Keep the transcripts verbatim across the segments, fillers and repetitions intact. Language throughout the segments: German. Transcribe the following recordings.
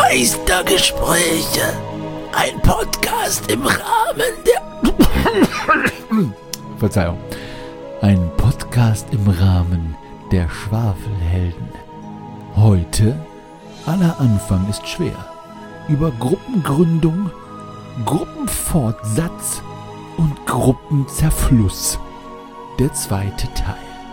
Meistergespräche. Ein Podcast im Rahmen der... Verzeihung. Ein Podcast im Rahmen der Schwafelhelden. Heute, aller Anfang ist schwer. Über Gruppengründung, Gruppenfortsatz und Gruppenzerfluss. Der zweite Teil.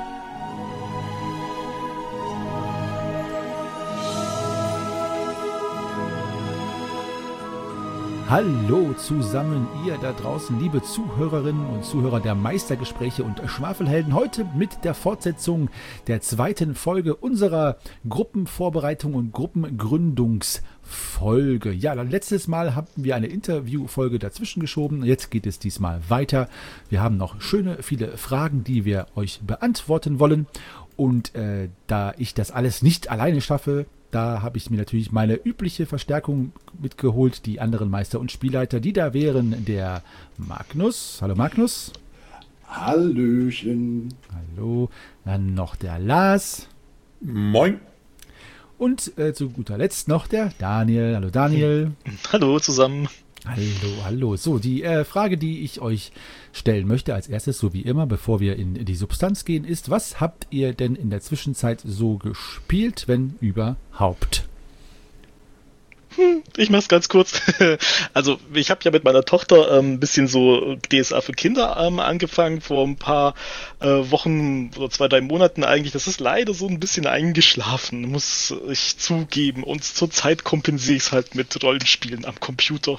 Hallo zusammen, ihr da draußen, liebe Zuhörerinnen und Zuhörer der Meistergespräche und Schwafelhelden. Heute mit der Fortsetzung der zweiten Folge unserer Gruppenvorbereitung und Gruppengründungsfolge. Ja, letztes Mal hatten wir eine Interviewfolge dazwischen geschoben. Jetzt geht es diesmal weiter. Wir haben noch schöne, viele Fragen, die wir euch beantworten wollen. Und äh, da ich das alles nicht alleine schaffe, da habe ich mir natürlich meine übliche Verstärkung mitgeholt, die anderen Meister und Spielleiter, die da wären der Magnus. Hallo Magnus. Hallöchen. Hallo. Dann noch der Lars. Moin. Und äh, zu guter Letzt noch der Daniel. Hallo Daniel. Hallo zusammen. Hallo, hallo. So, die äh, Frage, die ich euch stellen möchte als erstes, so wie immer, bevor wir in die Substanz gehen, ist, was habt ihr denn in der Zwischenzeit so gespielt, wenn überhaupt? Hm, ich mach's ganz kurz. Also ich habe ja mit meiner Tochter ähm, ein bisschen so D S A für Kinder ähm, angefangen vor ein paar äh, Wochen oder zwei, drei Monaten eigentlich. Das ist leider so ein bisschen eingeschlafen, muss ich zugeben. Und zurzeit kompensiere ich es halt mit Rollenspielen am Computer.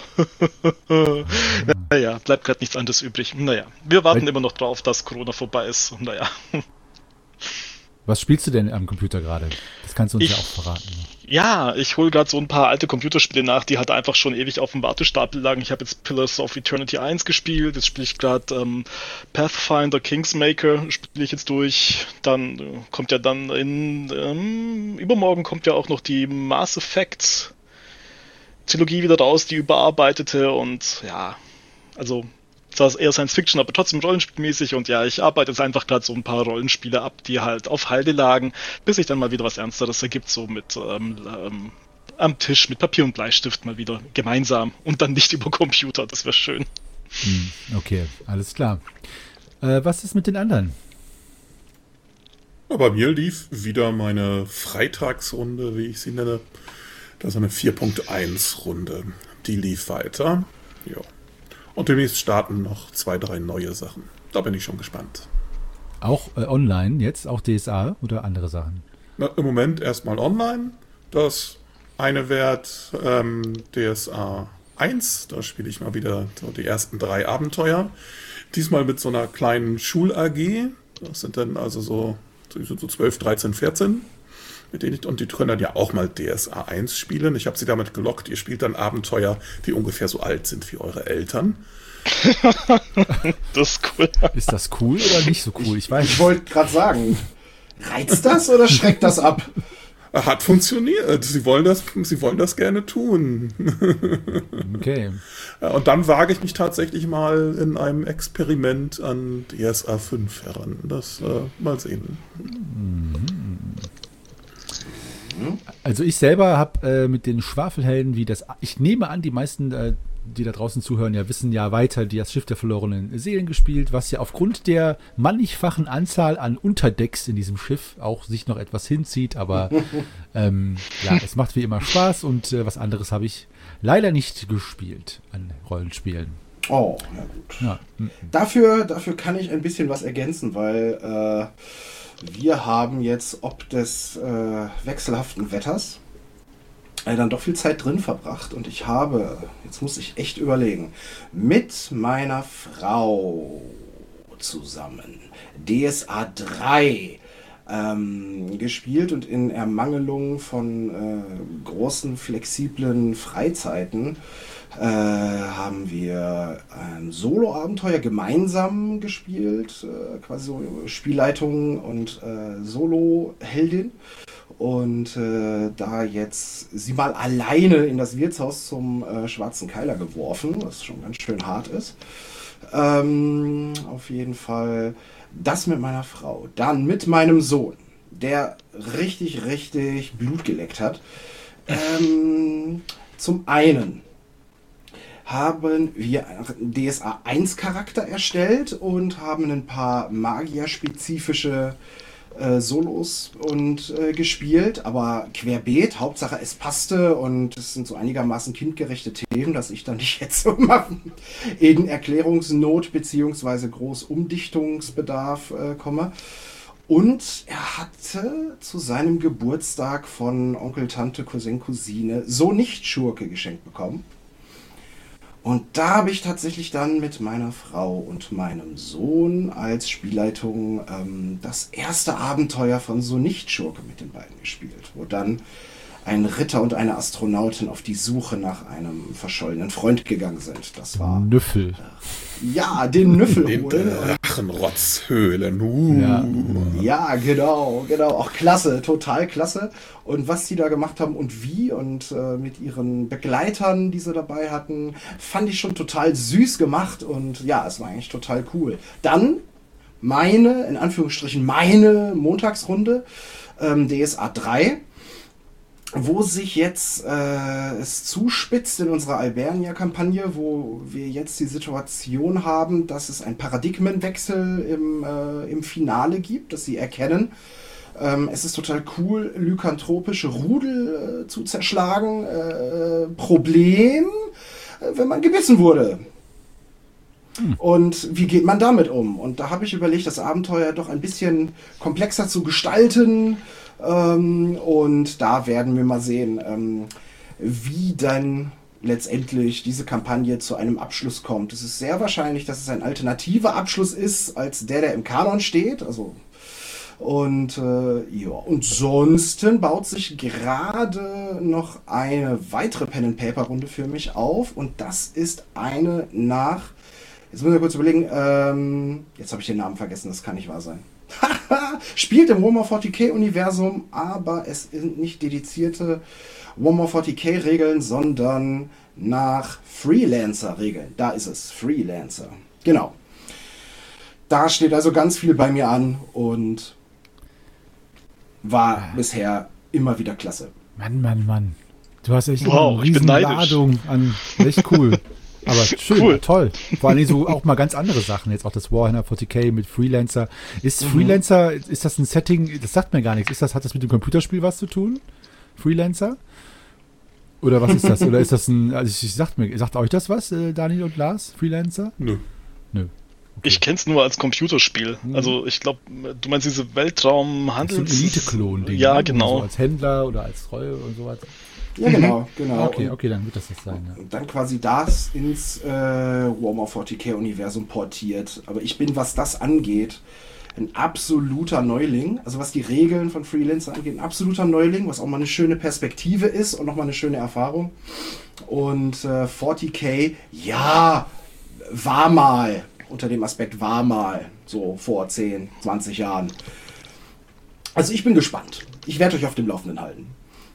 Naja, bleibt gerade nichts anderes übrig. Naja, wir warten Weil, immer noch drauf, dass Corona vorbei ist. Naja. Was spielst du denn am Computer gerade? Das kannst du uns ich, ja auch verraten. Ja, ich hole gerade so ein paar alte Computerspiele nach, die halt einfach schon ewig auf dem Wartestapel lagen. Ich habe jetzt Pillars of Eternity eins gespielt, jetzt spiele ich gerade ähm, Pathfinder Kingsmaker, spiele ich jetzt durch. Dann äh, kommt ja dann in ähm, übermorgen kommt ja auch noch die Mass Effect Trilogie wieder raus, die überarbeitete, und ja, also das ist eher Science Fiction, aber trotzdem rollenspielmäßig, und ja, ich arbeite jetzt einfach gerade so ein paar Rollenspiele ab, die halt auf Halde lagen, bis sich dann mal wieder was Ernsteres ergibt, so mit ähm, ähm, am Tisch mit Papier und Bleistift mal wieder gemeinsam und dann nicht über Computer, das wäre schön. Hm, okay, alles klar. Äh, was ist mit den anderen? Ja, bei mir lief wieder meine Freitagsrunde, wie ich sie nenne. Das ist eine vier Punkt eins Runde. Die lief weiter. Ja. Und demnächst starten noch zwei, drei neue Sachen. Da bin ich schon gespannt. Auch äh, online jetzt? Auch D S A oder andere Sachen? Na, im Moment erstmal online. Das eine wird ähm, D S A eins. Da spiele ich mal wieder so die ersten drei Abenteuer. Diesmal mit so einer kleinen Schul-A G. Das sind dann also so, so zwölf, dreizehn, vierzehn. Mit denen ich, und die können dann ja auch mal D S A eins spielen. Ich habe sie damit gelockt. Ihr spielt dann Abenteuer, die ungefähr so alt sind wie eure Eltern. Das ist cool. Ist das cool oder nicht so cool? Ich weiß. Ich wollte gerade sagen, reizt das oder schreckt das ab? Hat funktioniert. Sie wollen das, sie wollen das gerne tun. Okay. Und dann wage ich mich tatsächlich mal in einem Experiment an D S A fünf heran. Das äh, mal sehen. Mhm. Also ich selber habe äh, mit den Schwafelhelden, wie das, ich nehme an, die meisten, äh, die da draußen zuhören, ja wissen ja weiter, die das Schiff der verlorenen Seelen gespielt, was ja aufgrund der mannigfachen Anzahl an Unterdecks in diesem Schiff auch sich noch etwas hinzieht, aber ähm, ja, es macht wie immer Spaß, und äh, was anderes habe ich leider nicht gespielt an Rollenspielen. Oh, ja gut. Ja. Dafür, dafür kann ich ein bisschen was ergänzen, weil äh, wir haben jetzt ob des äh, wechselhaften Wetters äh, dann doch viel Zeit drin verbracht, und ich habe, jetzt muss ich echt überlegen, mit meiner Frau zusammen D S A drei ähm, gespielt, und in Ermangelung von äh, großen, flexiblen Freizeiten äh, haben wir ein Solo-Abenteuer gemeinsam gespielt, äh, quasi so Spielleitung und äh, Solo-Heldin. Und äh, da jetzt sie mal alleine in das Wirtshaus zum äh, Schwarzen Keiler geworfen, was schon ganz schön hart ist. Ähm, auf jeden Fall das mit meiner Frau. Dann mit meinem Sohn, der richtig, richtig Blut geleckt hat. Ähm, zum einen haben wir einen D S A eins Charakter erstellt und haben ein paar magierspezifische äh, Solos und äh, gespielt, aber querbeet, Hauptsache es passte und es sind so einigermaßen kindgerechte Themen, dass ich dann nicht jetzt so mal in Erklärungsnot beziehungsweise Großumdichtungsbedarf äh, komme. Und er hatte zu seinem Geburtstag von Onkel, Tante, Cousin, Cousine so nicht Schurke geschenkt bekommen. Und da habe ich tatsächlich dann mit meiner Frau und meinem Sohn als Spielleitung ähm, das erste Abenteuer von So nicht Schurke mit den beiden gespielt, wo dann ein Ritter und eine Astronautin auf die Suche nach einem verschollenen Freund gegangen sind. Das war Nüffel. Äh, ja, den Nüffel Den holen. Drachenrotzhöhlen. Uh. Ja. Ja, genau, genau. Auch klasse, total klasse. Und was die da gemacht haben und wie und äh, mit ihren Begleitern, die sie dabei hatten, fand ich schon total süß gemacht und ja, es war eigentlich total cool. Dann meine, in Anführungsstrichen, meine Montagsrunde, ähm, D S A drei, wo sich jetzt äh, es zuspitzt in unserer Albernia-Kampagne, wo wir jetzt die Situation haben, dass es einen Paradigmenwechsel im, äh, im Finale gibt, dass sie erkennen, ähm, es ist total cool, lykanthropische Rudel äh, zu zerschlagen. Äh, Problem, äh, wenn man gebissen wurde. Hm. Und wie geht man damit um? Und da habe ich überlegt, das Abenteuer doch ein bisschen komplexer zu gestalten. Ähm, und da werden wir mal sehen, ähm, wie dann letztendlich diese Kampagne zu einem Abschluss kommt. Es ist sehr wahrscheinlich, dass es ein alternativer Abschluss ist, als der, der im Kanon steht. Also, und äh, ja, und sonst baut sich gerade noch eine weitere Pen-and-Paper-Runde für mich auf. Und das ist eine nach... Jetzt muss ich kurz überlegen, ähm, jetzt habe ich den Namen vergessen, das kann nicht wahr sein. Spielt im Warhammer vierzig K-Universum, aber es sind nicht dedizierte Warhammer vierzig K-Regeln, sondern nach Freelancer-Regeln. Da ist es, Freelancer. Genau. Da steht also ganz viel bei mir an und war bisher immer wieder klasse. Mann, Mann, Mann. Du hast echt wow, eine riesen Ladung an. Echt cool. Aber schön, cool. Toll. Vor allem so auch mal ganz andere Sachen. Jetzt auch das Warhammer vierzig K mit Freelancer. Ist mhm. Freelancer, ist das ein Setting, das sagt mir gar nichts. Ist das, hat das mit dem Computerspiel was zu tun? Freelancer? Oder was ist das? Oder ist das ein, also ich, ich sagt mir, sagt euch das was, äh, Daniel und Lars? Freelancer? Nö. Nö. Okay. Ich kenn's nur als Computerspiel. Mhm. Also ich glaube, du meinst diese Weltraumhandels... So ein Elite-Klon-Ding. Ja, ne? genau. So als Händler oder als Treue und sowas. Ja, genau, genau. Okay, okay, dann wird das das sein. Ja. Und dann quasi das ins äh, Warhammer vierzig K-Universum portiert. Aber ich bin, was das angeht, ein absoluter Neuling. Also was die Regeln von Freelancer angeht, ein absoluter Neuling, was auch mal eine schöne Perspektive ist und nochmal eine schöne Erfahrung. Und äh, vierzig K, ja, war mal, unter dem Aspekt war mal, so vor zehn, zwanzig Jahren. Also ich bin gespannt. Ich werde euch auf dem Laufenden halten.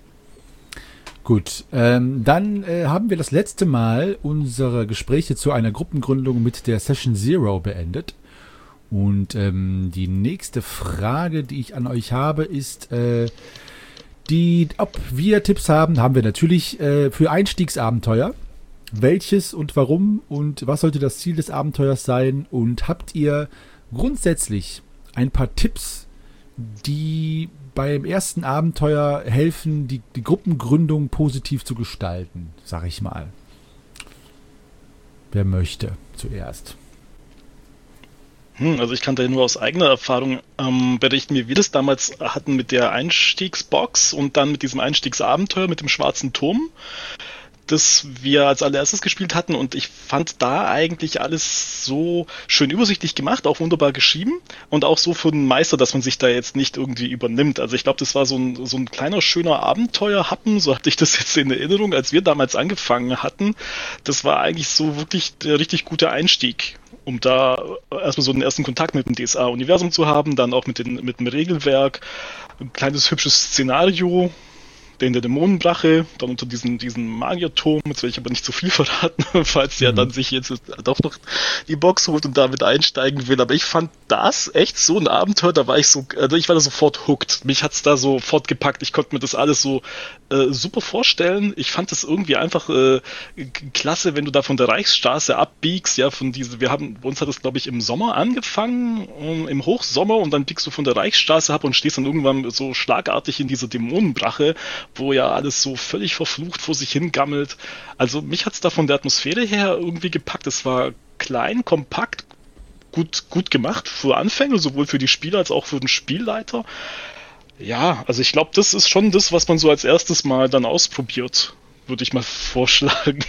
Gut, ähm, dann äh, haben wir das letzte Mal unsere Gespräche zu einer Gruppengründung mit der Session Zero beendet. Und ähm, die nächste Frage, die ich an euch habe, ist, äh, die, ob wir Tipps haben, haben wir natürlich äh, für Einstiegsabenteuer. Welches und warum und was sollte das Ziel des Abenteuers sein? Und habt ihr grundsätzlich ein paar Tipps, die beim ersten Abenteuer helfen, die, die Gruppengründung positiv zu gestalten, sag ich mal. Wer möchte zuerst? Hm, also ich kann da nur aus eigener Erfahrung ähm, berichten, wie wir das damals hatten mit der Einstiegsbox und dann mit diesem Einstiegsabenteuer mit dem schwarzen Turm, das wir als allererstes gespielt hatten, und ich fand da eigentlich alles so schön übersichtlich gemacht, auch wunderbar geschrieben und auch so für den Meister, dass man sich da jetzt nicht irgendwie übernimmt. Also ich glaube, das war so ein, so ein kleiner, schöner Abenteuerhappen, so hatte ich das jetzt in Erinnerung, als wir damals angefangen hatten. Das war eigentlich so wirklich der richtig gute Einstieg, um da erstmal so den ersten Kontakt mit dem D S A-Universum zu haben, dann auch mit, den, mit dem Regelwerk, ein kleines, hübsches Szenario, in der Dämonenbrache, dann unter diesen, diesen Magierturm, jetzt will ich aber nicht zu viel verraten, falls der mhm. dann sich jetzt doch noch die Box holt und damit einsteigen will. Aber ich fand das echt so ein Abenteuer, da war ich so, also ich war da sofort hooked. Mich hat's da sofort gepackt. Ich konnte mir das alles so äh, super vorstellen. Ich fand das irgendwie einfach äh, klasse, wenn du da von der Reichsstraße abbiegst, ja, von diese, wir haben, bei uns hat das glaube ich im Sommer angefangen, um, im Hochsommer, und dann biegst du von der Reichsstraße ab und stehst dann irgendwann so schlagartig in dieser Dämonenbrache, wo ja alles so völlig verflucht vor sich hingammelt. Also mich hat's da von der Atmosphäre her irgendwie gepackt. Es war klein, kompakt, gut, gut gemacht für Anfänger, sowohl für die Spieler als auch für den Spielleiter. Ja, also ich glaube, das ist schon das, was man so als erstes mal dann ausprobiert, würde ich mal vorschlagen.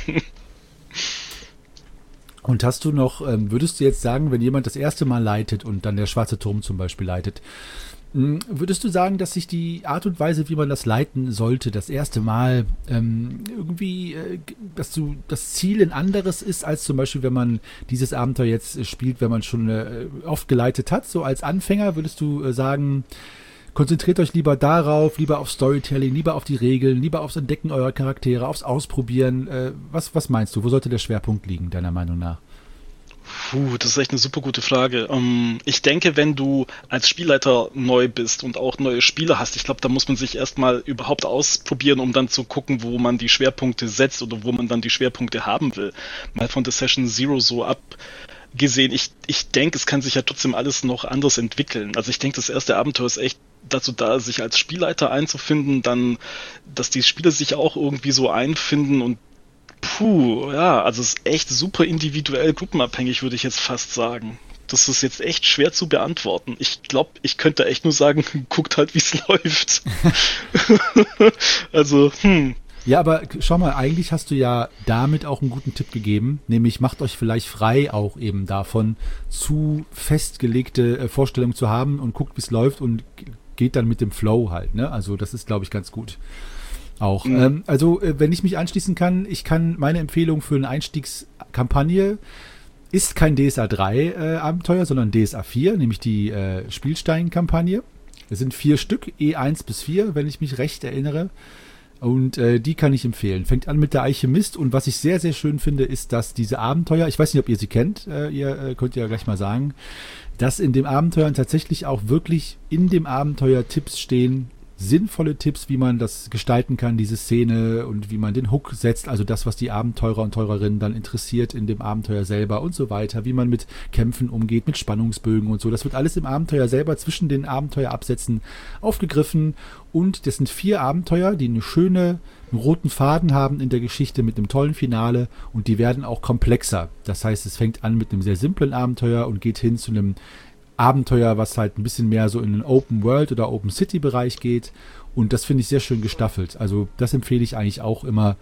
Und hast du noch, ähm, würdest du jetzt sagen, wenn jemand das erste Mal leitet und dann der Schwarze Turm zum Beispiel leitet, mh, würdest du sagen, dass sich die Art und Weise, wie man das leiten sollte, das erste Mal ähm, irgendwie, äh, dass du das Ziel ein anderes ist, als zum Beispiel, wenn man dieses Abenteuer jetzt äh, spielt, wenn man schon äh, oft geleitet hat, so als Anfänger, würdest du äh, sagen, konzentriert euch lieber darauf, lieber auf Storytelling, lieber auf die Regeln, lieber aufs Entdecken eurer Charaktere, aufs Ausprobieren. Äh, was, was meinst du? Wo sollte der Schwerpunkt liegen, deiner Meinung nach? Puh, das ist echt eine super gute Frage. Um, ich denke, wenn du als Spielleiter neu bist und auch neue Spieler hast, ich glaube, da muss man sich erstmal überhaupt ausprobieren, um dann zu gucken, wo man die Schwerpunkte setzt oder wo man dann die Schwerpunkte haben will. Mal von der Session Zero so ab. Gesehen, ich, ich denke, es kann sich ja trotzdem alles noch anders entwickeln. Also ich denke, das erste Abenteuer ist echt dazu da, sich als Spielleiter einzufinden, dann, dass die Spieler sich auch irgendwie so einfinden und puh, ja, also es ist echt super individuell gruppenabhängig, würde ich jetzt fast sagen. Das ist jetzt echt schwer zu beantworten. Ich glaube, ich könnte echt nur sagen, guckt halt, wie es läuft. Also, hm. Ja, aber schau mal, eigentlich hast du ja damit auch einen guten Tipp gegeben, nämlich macht euch vielleicht frei auch eben davon, zu festgelegte äh, Vorstellungen zu haben und guckt, wie es läuft und geht dann mit dem Flow halt, ne? Also das ist, glaube ich, ganz gut. Auch. Mhm. Ähm, also, äh, wenn ich mich anschließen kann, ich kann meine Empfehlung für eine Einstiegskampagne ist kein D S A drei äh, Abenteuer, sondern D S A vier, nämlich die äh, Spielstein-Kampagne. Es sind vier Stück, E eins bis vier, wenn ich mich recht erinnere. Und äh, die kann ich empfehlen. Fängt an mit der Alchemist, und was ich sehr, sehr schön finde, ist, dass diese Abenteuer, ich weiß nicht, ob ihr sie kennt, äh, ihr äh, könnt ja gleich mal sagen, dass in dem Abenteuern tatsächlich auch wirklich in dem Abenteuer Tipps stehen, sinnvolle Tipps, wie man das gestalten kann, diese Szene, und wie man den Hook setzt, also das, was die Abenteurer und Teurerinnen dann interessiert in dem Abenteuer selber und so weiter, wie man mit Kämpfen umgeht, mit Spannungsbögen und so. Das wird alles im Abenteuer selber zwischen den Abenteuerabsätzen aufgegriffen, und das sind vier Abenteuer, die eine schöne, einen roten Faden haben in der Geschichte mit einem tollen Finale, und die werden auch komplexer. Das heißt, es fängt an mit einem sehr simplen Abenteuer und geht hin zu einem Abenteuer, was halt ein bisschen mehr so in den Open World oder Open City Bereich geht, und das finde ich sehr schön gestaffelt. Also das empfehle ich eigentlich auch immer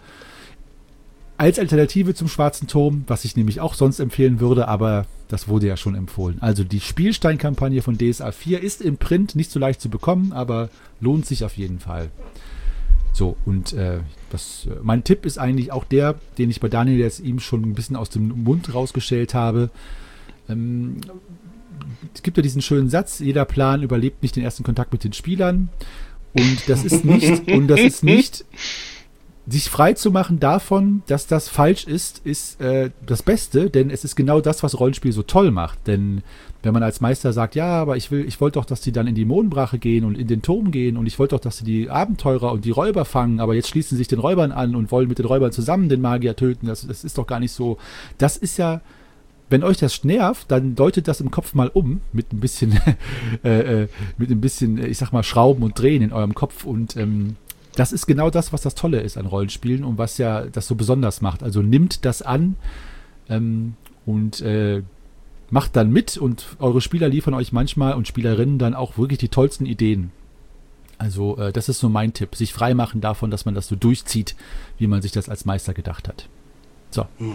als Alternative zum Schwarzen Turm, was ich nämlich auch sonst empfehlen würde, aber das wurde ja schon empfohlen. Also die Spielstein-Kampagne von D S A vier ist im Print nicht so leicht zu bekommen, aber lohnt sich auf jeden Fall. So, und äh, das, äh, mein Tipp ist eigentlich auch der, den ich bei Daniel jetzt ihm schon ein bisschen aus dem Mund rausgestellt habe. Ähm, Es gibt ja diesen schönen Satz, jeder Plan überlebt nicht den ersten Kontakt mit den Spielern. Und das ist nicht, und das ist nicht, sich frei zu machen davon, dass das falsch ist, ist äh, das Beste, denn es ist genau das, was Rollenspiel so toll macht. Denn wenn man als Meister sagt, ja, aber ich will, ich wollte doch, dass die dann in die Mondbrache gehen und in den Turm gehen, und ich wollte doch, dass sie die Abenteurer und die Räuber fangen, aber jetzt schließen sie sich den Räubern an und wollen mit den Räubern zusammen den Magier töten, das, das ist doch gar nicht so. Das ist ja, wenn euch das nervt, dann deutet das im Kopf mal um mit ein bisschen, äh, mit ein bisschen, ich sag mal, Schrauben und Drehen in eurem Kopf, und ähm, das ist genau das, was das Tolle ist an Rollenspielen und was ja das so besonders macht. Also nimmt das an ähm, und äh, macht dann mit, und eure Spieler liefern euch manchmal und Spielerinnen dann auch wirklich die tollsten Ideen. Also äh, das ist so mein Tipp, sich frei machen davon, dass man das so durchzieht, wie man sich das als Meister gedacht hat. So. Mhm.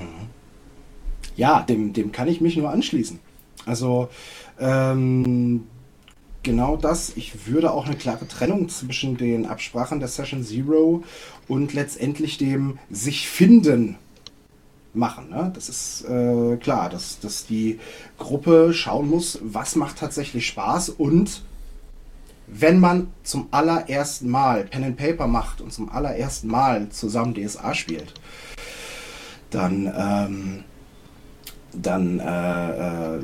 Ja, dem, dem kann ich mich nur anschließen. Also ähm, genau das. Ich würde auch eine klare Trennung zwischen den Absprachen der Session Zero und letztendlich dem sich finden machen. Ne? Das ist äh, klar, dass, dass die Gruppe schauen muss, was macht tatsächlich Spaß, und wenn man zum allerersten Mal Pen and Paper macht und zum allerersten Mal zusammen D S A spielt, dann, ähm, dann äh, äh,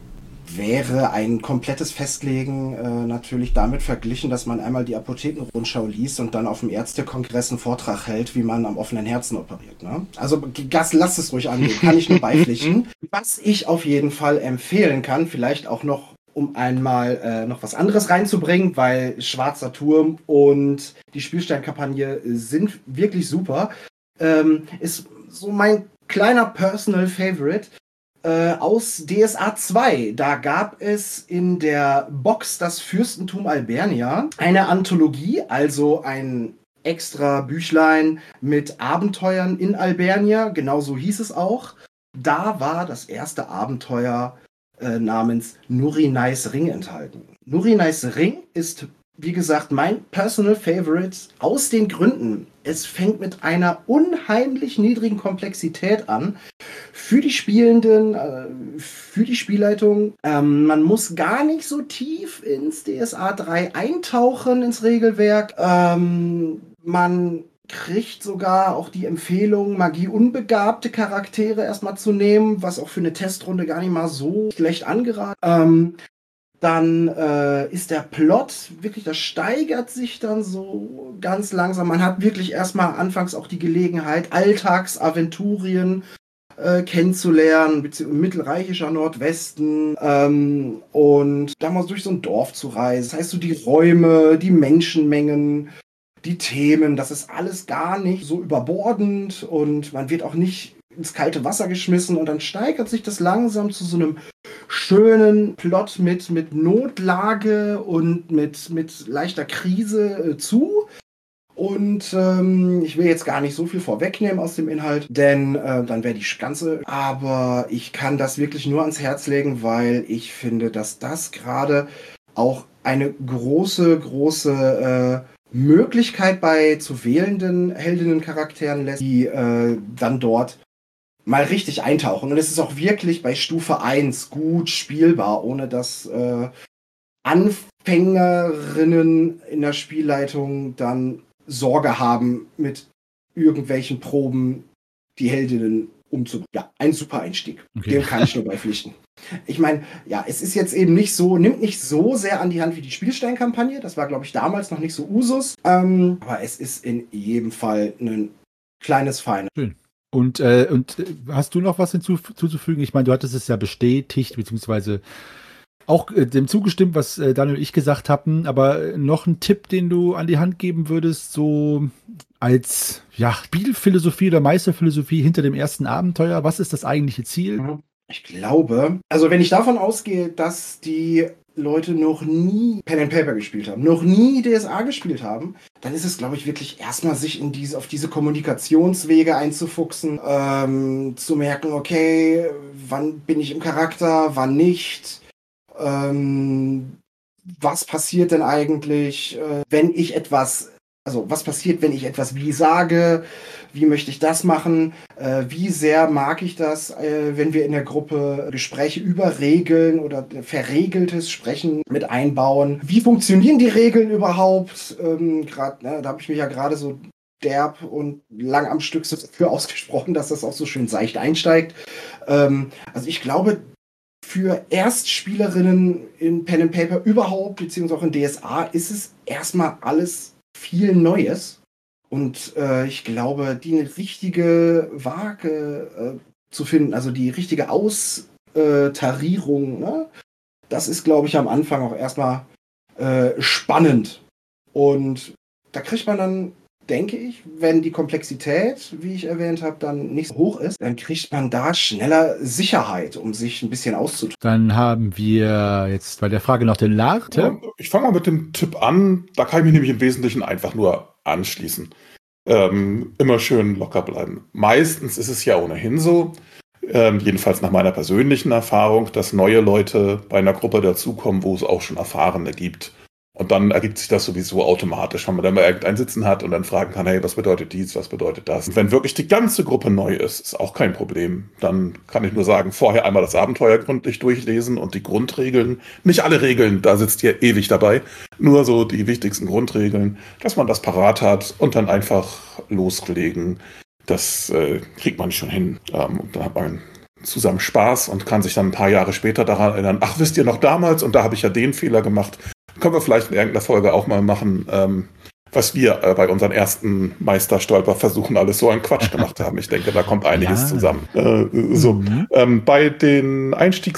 wäre ein komplettes Festlegen äh, natürlich damit verglichen, dass man einmal die Apothekenrundschau liest und dann auf dem Ärztekongress einen Vortrag hält, wie man am offenen Herzen operiert. Ne? Also Gas, lass es ruhig angehen, kann ich nur beipflichten. Was ich auf jeden Fall empfehlen kann, vielleicht auch noch, um einmal äh, noch was anderes reinzubringen, weil Schwarzer Turm und die Spielsteinkampagne sind wirklich super, ähm, ist so mein kleiner Personal Favorite. Äh, aus D S A zwei. Da gab es in der Box Das Fürstentum Albernia eine Anthologie, also ein extra Büchlein mit Abenteuern in Albernia, genauso hieß es auch. Da war das erste Abenteuer äh, namens Nurinais Ring enthalten. Nurinais Ring ist, wie gesagt, mein Personal Favorite aus den Gründen. Es fängt mit einer unheimlich niedrigen Komplexität an. Für die Spielenden, äh, für die Spielleitung. Ähm, man muss gar nicht so tief ins D S A drei eintauchen, ins Regelwerk. Ähm, man kriegt sogar auch die Empfehlung, magieunbegabte Charaktere erstmal zu nehmen, was auch für eine Testrunde gar nicht mal so schlecht angeraten. Ähm, Dann äh, ist der Plot wirklich, das steigert sich dann so ganz langsam. Man hat wirklich erstmal anfangs auch die Gelegenheit, Alltagsaventurien äh, kennenzulernen, beziehungsweise mittelreichischer Nordwesten ähm, und da mal durch so ein Dorf zu reisen. Das heißt, so die Räume, die Menschenmengen, die Themen, das ist alles gar nicht so überbordend und man wird auch nicht ins kalte Wasser geschmissen und dann steigert sich das langsam zu so einem schönen Plot mit, mit Notlage und mit, mit leichter Krise äh, zu. Und ähm, ich will jetzt gar nicht so viel vorwegnehmen aus dem Inhalt, denn äh, dann wäre die ganze... Aber ich kann das wirklich nur ans Herz legen, weil ich finde, dass das gerade auch eine große, große äh, Möglichkeit bei zu wählenden Heldinnencharakteren lässt, die äh, dann dort mal richtig eintauchen. Und es ist auch wirklich bei Stufe eins gut spielbar, ohne dass äh, Anfängerinnen in der Spielleitung dann Sorge haben, mit irgendwelchen Proben die Heldinnen umzubringen. Ja, ein super Einstieg. Okay. Dem kann ich nur beipflichten. Ich meine, ja, es ist jetzt eben nicht so, nimmt nicht so sehr an die Hand wie die Spielsteinkampagne. Das war, glaube ich, damals noch nicht so Usus. Ähm, aber es ist in jedem Fall ein kleines Feine. Schön. Und, äh, und hast du noch was hinzuzufügen? Ich meine, du hattest es ja bestätigt, beziehungsweise auch äh, dem zugestimmt, was äh, Daniel und ich gesagt hatten, aber noch ein Tipp, den du an die Hand geben würdest, so als ja, Spielphilosophie oder Meisterphilosophie hinter dem ersten Abenteuer, was ist das eigentliche Ziel? Ich glaube, also wenn ich davon ausgehe, dass die Leute noch nie Pen and Paper gespielt haben, noch nie D S A gespielt haben, dann ist es, glaube ich, wirklich erstmal sich in diese, auf diese Kommunikationswege einzufuchsen, ähm, zu merken, okay, wann bin ich im Charakter, wann nicht, ähm, was passiert denn eigentlich, äh, wenn ich etwas, also was passiert, wenn ich etwas wie sage, wie möchte ich das machen, äh, wie sehr mag ich das, äh, wenn wir in der Gruppe Gespräche über Regeln oder verregeltes Sprechen mit einbauen. Wie funktionieren die Regeln überhaupt? Ähm, grad, ne, da habe ich mich ja gerade so derb und lang am Stück dafür ausgesprochen, dass das auch so schön seicht einsteigt. Ähm, also ich glaube, für Erstspielerinnen in Pen and Paper überhaupt, beziehungsweise auch in D S A, ist es erstmal alles viel Neues. Und äh, ich glaube, die eine richtige Waage äh, zu finden, also die richtige Austarierung, ne? Das ist, glaube ich, am Anfang auch erstmal äh, spannend. Und da kriegt man dann, denke ich, wenn die Komplexität, wie ich erwähnt habe, dann nicht so hoch ist, dann kriegt man da schneller Sicherheit, um sich ein bisschen auszudrücken. Dann haben wir jetzt bei der Frage noch den Lars. Ja, ich fange mal mit dem Tipp an. Da kann ich mich nämlich im Wesentlichen einfach nur anschließen. Ähm, immer schön locker bleiben. Meistens ist es ja ohnehin so, ähm, jedenfalls nach meiner persönlichen Erfahrung, dass neue Leute bei einer Gruppe dazukommen, wo es auch schon Erfahrene gibt. Und dann ergibt sich das sowieso automatisch, wenn man dann mal irgendein Sitzen hat und dann fragen kann, hey, was bedeutet dies, was bedeutet das? Und wenn wirklich die ganze Gruppe neu ist, ist auch kein Problem. Dann kann ich nur sagen, vorher einmal das Abenteuer gründlich durchlesen und die Grundregeln. Nicht alle Regeln, da sitzt ihr ewig dabei. Nur so die wichtigsten Grundregeln, dass man das parat hat und dann einfach loslegen. Das äh, kriegt man schon hin. Ähm, und dann hat man zusammen Spaß und kann sich dann ein paar Jahre später daran erinnern, ach, wisst ihr noch damals? Und da habe ich ja den Fehler gemacht. Können wir vielleicht in irgendeiner Folge auch mal machen, ähm, was wir äh, bei unseren ersten Meisterstolper-Versuchen alles so einen Quatsch gemacht haben. Ich denke, da kommt einiges ja. zusammen. Äh, so, mhm. ähm, bei den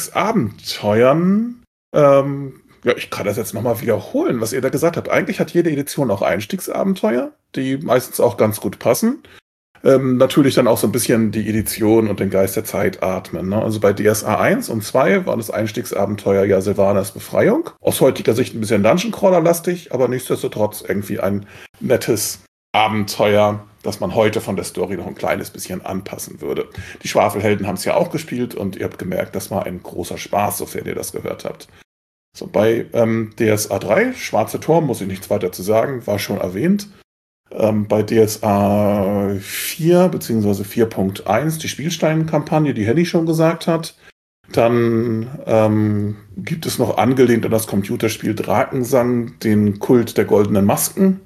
Einstiegsabenteuern, ähm, ja, ich kann das jetzt nochmal wiederholen, was ihr da gesagt habt. Eigentlich hat jede Edition auch Einstiegsabenteuer, die meistens auch ganz gut passen. Ähm, natürlich dann auch so ein bisschen die Edition und den Geist der Zeit atmen. Ne? Also bei D S A eins und zwei war das Einstiegsabenteuer ja Sylvanas Befreiung. Aus heutiger Sicht ein bisschen Dungeon-Crawler-lastig, aber nichtsdestotrotz irgendwie ein nettes Abenteuer, das man heute von der Story noch ein kleines bisschen anpassen würde. Die Schwafelhelden haben es ja auch gespielt und ihr habt gemerkt, das war ein großer Spaß, sofern ihr das gehört habt. So, bei ähm, D S A drei, Schwarze Turm, muss ich nichts weiter zu sagen, war schon erwähnt. Ähm, bei D S A vier bzw. vier Punkt eins, die Spielstein-Kampagne, die Henny schon gesagt hat. Dann ähm, gibt es noch angelehnt an das Computerspiel Drakensang den Kult der goldenen Masken.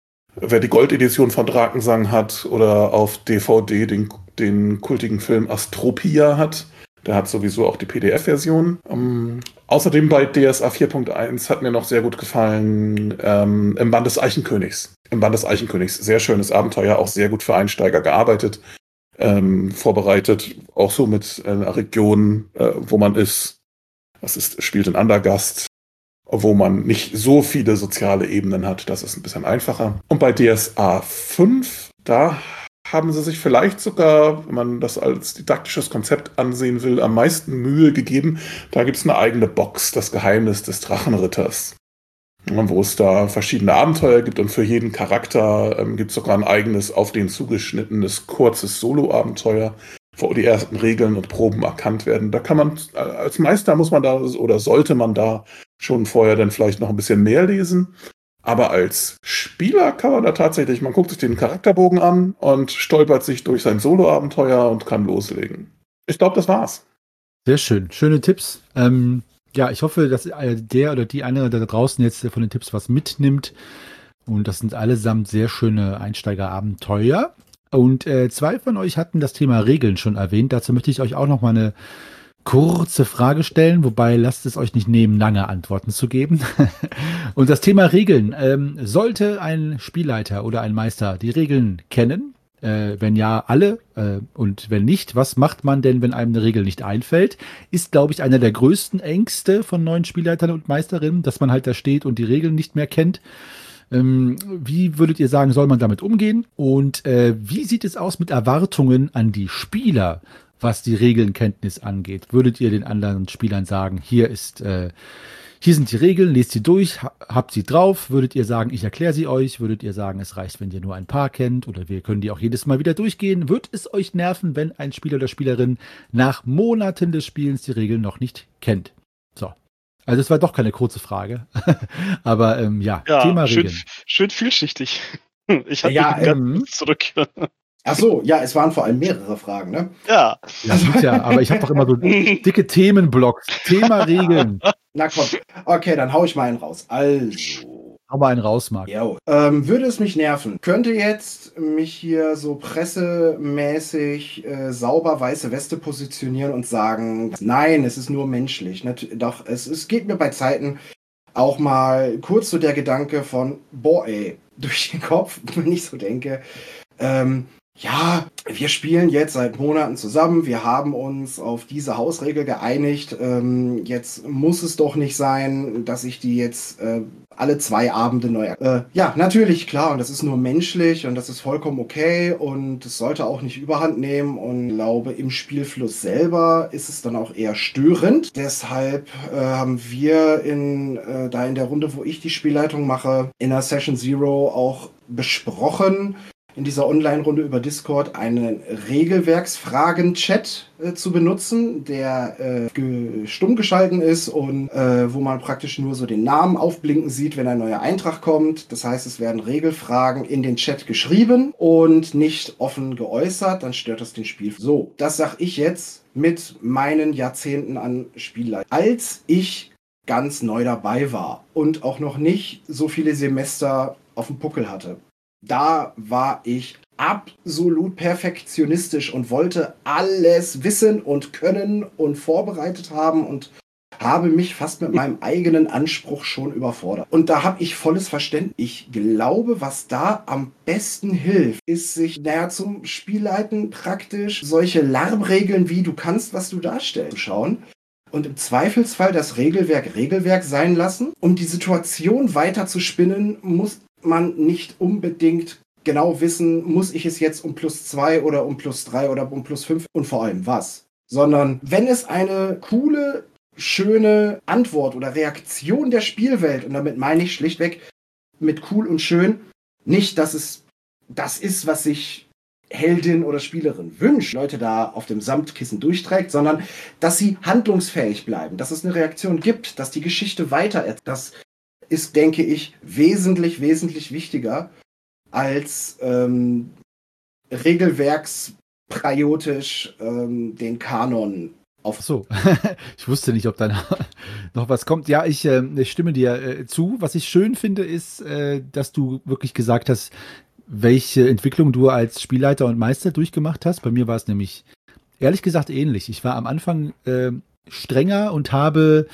Wer die Goldedition von Drakensang hat oder auf D V D den, den kultigen Film Astropia hat, der hat sowieso auch die P D F-Version. Ähm, außerdem bei D S A vier Punkt eins hat mir noch sehr gut gefallen ähm, Im Band des Eichenkönigs. Im Band des Eichenkönigs. Sehr schönes Abenteuer, auch sehr gut für Einsteiger gearbeitet, ähm, vorbereitet. Auch so mit äh, einer Region, äh, wo man ist. Das ist, spielt in Andergast, wo man nicht so viele soziale Ebenen hat. Das ist ein bisschen einfacher. Und bei D S A fünf, da haben sie sich vielleicht sogar, wenn man das als didaktisches Konzept ansehen will, am meisten Mühe gegeben. Da gibt es eine eigene Box, das Geheimnis des Drachenritters, wo es da verschiedene Abenteuer gibt und für jeden Charakter ähm, gibt es sogar ein eigenes, auf den zugeschnittenes, kurzes Solo-Abenteuer, wo die ersten Regeln und Proben erkannt werden. Da kann man, als Meister muss man da oder sollte man da schon vorher dann vielleicht noch ein bisschen mehr lesen. Aber als Spieler kann man da tatsächlich, man guckt sich den Charakterbogen an und stolpert sich durch sein Solo-Abenteuer und kann loslegen. Ich glaube, das war's. Sehr schön. Schöne Tipps. Ähm, ja, ich hoffe, dass der oder die andere da draußen jetzt von den Tipps was mitnimmt. Und das sind allesamt sehr schöne Einsteigerabenteuer. Und äh, zwei von euch hatten das Thema Regeln schon erwähnt. Dazu möchte ich euch auch noch mal eine kurze Frage stellen, wobei lasst es euch nicht nehmen, lange Antworten zu geben. Und das Thema Regeln. Ähm, sollte ein Spielleiter oder ein Meister die Regeln kennen? Äh, wenn ja, alle. Äh, und wenn nicht, was macht man denn, wenn einem eine Regel nicht einfällt? Ist, glaube ich, einer der größten Ängste von neuen Spielleitern und Meisterinnen, dass man halt da steht und die Regeln nicht mehr kennt. Ähm, wie würdet ihr sagen, soll man damit umgehen? Und äh, wie sieht es aus mit Erwartungen an die Spieler, was die Regelnkenntnis angeht? Würdet ihr den anderen Spielern sagen, hier ist, äh, hier sind die Regeln, lest sie durch, habt sie drauf? Würdet ihr sagen, ich erkläre sie euch? Würdet ihr sagen, es reicht, wenn ihr nur ein paar kennt? Oder wir können die auch jedes Mal wieder durchgehen? Wird es euch nerven, wenn ein Spieler oder Spielerin nach Monaten des Spielens die Regeln noch nicht kennt? So. Also es war doch keine kurze Frage. Aber ähm, ja, ja, Thema schön, Regeln. Schön vielschichtig. Ich hatte ja, ähm, zurück. Ach so, ja, es waren vor allem mehrere Fragen, ne? Ja. Ja, gut, ja, aber ich habe doch immer so dicke Themenblocks. Thema Regeln. Na komm, okay, dann hau ich mal einen raus. Also. Hau mal einen raus, Marc. Ähm, würde es mich nerven, könnte jetzt mich hier so pressemäßig äh, sauber weiße Weste positionieren und sagen, nein, es ist nur menschlich. Nat- doch, es, es geht mir bei Zeiten auch mal kurz so der Gedanke von, boah ey, durch den Kopf, wenn ich so denke, ähm, ja, wir spielen jetzt seit Monaten zusammen, wir haben uns auf diese Hausregel geeinigt, ähm, jetzt muss es doch nicht sein, dass ich die jetzt äh, alle zwei Abende neu... Äh, ja, natürlich, klar, und das ist nur menschlich und das ist vollkommen okay und es sollte auch nicht überhand nehmen und ich glaube, im Spielfluss selber ist es dann auch eher störend. Deshalb äh, haben wir in äh, da in der Runde, wo ich die Spielleitung mache, in der Session Zero auch besprochen, in dieser Online-Runde über Discord einen Regelwerksfragen-Chat äh, zu benutzen, der äh, ge- stumm geschalten ist und äh, wo man praktisch nur so den Namen aufblinken sieht, wenn ein neuer Eintrag kommt. Das heißt, es werden Regelfragen in den Chat geschrieben und nicht offen geäußert, dann stört das den Spiel. So, das sag ich jetzt mit meinen Jahrzehnten an Spielleitung. Als ich ganz neu dabei war und auch noch nicht so viele Semester auf dem Puckel hatte, da war ich absolut perfektionistisch und wollte alles wissen und können und vorbereitet haben und habe mich fast mit meinem eigenen Anspruch schon überfordert. Und da habe ich volles Verständnis. Ich glaube, was da am besten hilft, ist sich naja, zum Spielleiten praktisch solche Lärmregeln wie du kannst, was du darstellst, schauen. Und im Zweifelsfall das Regelwerk Regelwerk sein lassen. Um die Situation weiter zu spinnen, muss man nicht unbedingt genau wissen, muss ich es jetzt um plus zwei oder um plus drei oder um plus fünf und vor allem was. Sondern wenn es eine coole, schöne Antwort oder Reaktion der Spielwelt, und damit meine ich schlichtweg mit cool und schön, nicht, dass es das ist, was sich Heldin oder Spielerin wünscht, Leute da auf dem Samtkissen durchträgt, sondern dass sie handlungsfähig bleiben, dass es eine Reaktion gibt, dass die Geschichte weiter erzählt. Das ist, denke ich, wesentlich, wesentlich wichtiger als ähm, regelwerkspriotisch ähm, den Kanon auf. So, ich wusste nicht, ob da noch was kommt. Ja, ich, äh, ich stimme dir äh, zu. Was ich schön finde, ist, äh, dass du wirklich gesagt hast, welche Entwicklung du als Spielleiter und Meister durchgemacht hast. Bei mir war es nämlich ehrlich gesagt ähnlich. Ich war am Anfang äh, strenger und habe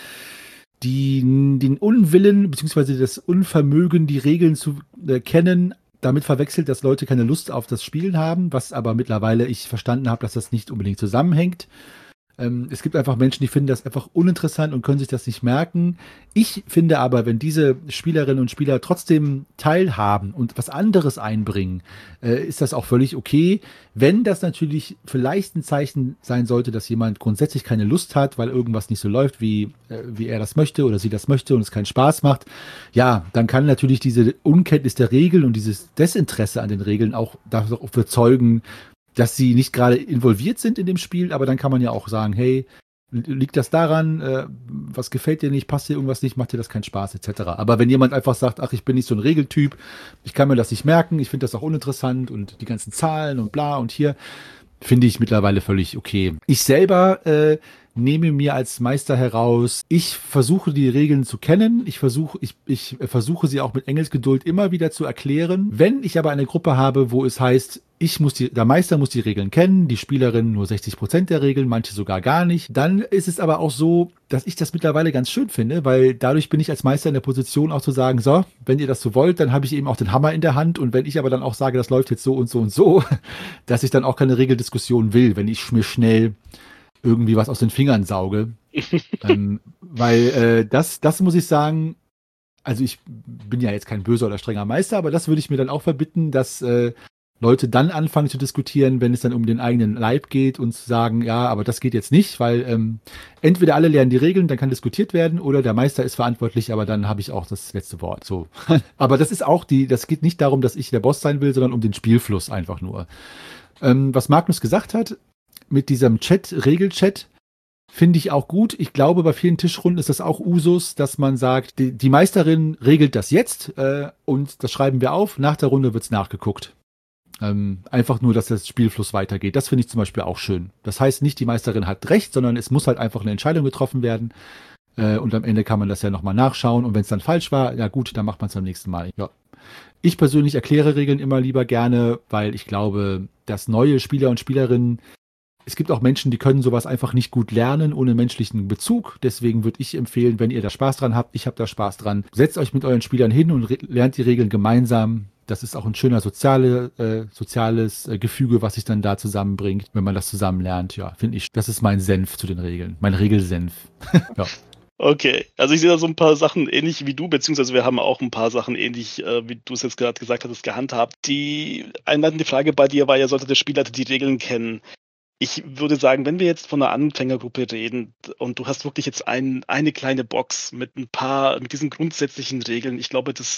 die, den Unwillen bzw. das Unvermögen, die Regeln zu äh, kennen, damit verwechselt, dass Leute keine Lust auf das Spielen haben, was aber mittlerweile ich verstanden habe, dass das nicht unbedingt zusammenhängt. Ähm, es gibt einfach Menschen, die finden das einfach uninteressant und können sich das nicht merken. Ich finde aber, wenn diese Spielerinnen und Spieler trotzdem teilhaben und was anderes einbringen, äh, ist das auch völlig okay. Wenn das natürlich vielleicht ein Zeichen sein sollte, dass jemand grundsätzlich keine Lust hat, weil irgendwas nicht so läuft, wie, äh, wie er das möchte oder sie das möchte und es keinen Spaß macht, ja, dann kann natürlich diese Unkenntnis der Regeln und dieses Desinteresse an den Regeln auch dafür zeugen, dass sie nicht gerade involviert sind in dem Spiel, aber dann kann man ja auch sagen, hey, liegt das daran, äh, was gefällt dir nicht, passt dir irgendwas nicht, macht dir das keinen Spaß, et cetera. Aber wenn jemand einfach sagt, ach, ich bin nicht so ein Regeltyp, ich kann mir das nicht merken, ich finde das auch uninteressant und die ganzen Zahlen und bla und hier, finde ich mittlerweile völlig okay. Ich selber äh, nehme mir als Meister heraus, ich versuche die Regeln zu kennen, ich versuche, ich, ich versuche sie auch mit Engelsgeduld immer wieder zu erklären. Wenn ich aber eine Gruppe habe, wo es heißt, ich muss die, der Meister muss die Regeln kennen, die Spielerin nur sechzig Prozent der Regeln, manche sogar gar nicht. Dann ist es aber auch so, dass ich das mittlerweile ganz schön finde, weil dadurch bin ich als Meister in der Position auch zu sagen, so, wenn ihr das so wollt, dann habe ich eben auch den Hammer in der Hand und wenn ich aber dann auch sage, das läuft jetzt so und so und so, dass ich dann auch keine Regeldiskussion will, wenn ich mir schnell irgendwie was aus den Fingern sauge. ähm, weil äh, das, das muss ich sagen, also ich bin ja jetzt kein böser oder strenger Meister, aber das würde ich mir dann auch verbitten, dass äh, Leute dann anfangen zu diskutieren, wenn es dann um den eigenen Leib geht und zu sagen, ja, aber das geht jetzt nicht, weil ähm, entweder alle lernen die Regeln, dann kann diskutiert werden, oder der Meister ist verantwortlich, aber dann habe ich auch das letzte Wort. So. Aber das ist auch die, das geht nicht darum, dass ich der Boss sein will, sondern um den Spielfluss einfach nur. Ähm, was Magnus gesagt hat, mit diesem Chat, Regelchat, finde ich auch gut. Ich glaube, bei vielen Tischrunden ist das auch Usus, dass man sagt, die, die Meisterin regelt das jetzt äh, und das schreiben wir auf. Nach der Runde wird's nachgeguckt. Ähm, einfach nur, dass der Spielfluss weitergeht. Das finde ich zum Beispiel auch schön. Das heißt nicht, die Meisterin hat recht, sondern es muss halt einfach eine Entscheidung getroffen werden. Äh, und am Ende kann man das ja nochmal nachschauen. Und wenn es dann falsch war, ja gut, dann macht man es beim nächsten Mal. Ja. Ich persönlich erkläre Regeln immer lieber gerne, weil ich glaube, dass neue Spieler und Spielerinnen, es gibt auch Menschen, die können sowas einfach nicht gut lernen, ohne menschlichen Bezug. Deswegen würde ich empfehlen, wenn ihr da Spaß dran habt, ich habe da Spaß dran, setzt euch mit euren Spielern hin und re- lernt die Regeln gemeinsam. Das ist auch ein schöner soziale, äh, soziales äh, Gefüge, was sich dann da zusammenbringt, wenn man das zusammen lernt. Ja, finde ich, das ist mein Senf zu den Regeln, mein Regelsenf. Ja. Okay, also ich sehe da so ein paar Sachen ähnlich wie du, beziehungsweise wir haben auch ein paar Sachen ähnlich, äh, wie du es jetzt gerade gesagt hattest, gehandhabt. Die einleitende Frage bei dir war ja, sollte der Spielleiter die Regeln kennen? Ich würde sagen, wenn wir jetzt von einer Anfängergruppe reden und du hast wirklich jetzt ein, eine kleine Box mit ein paar, mit diesen grundsätzlichen Regeln, ich glaube, das,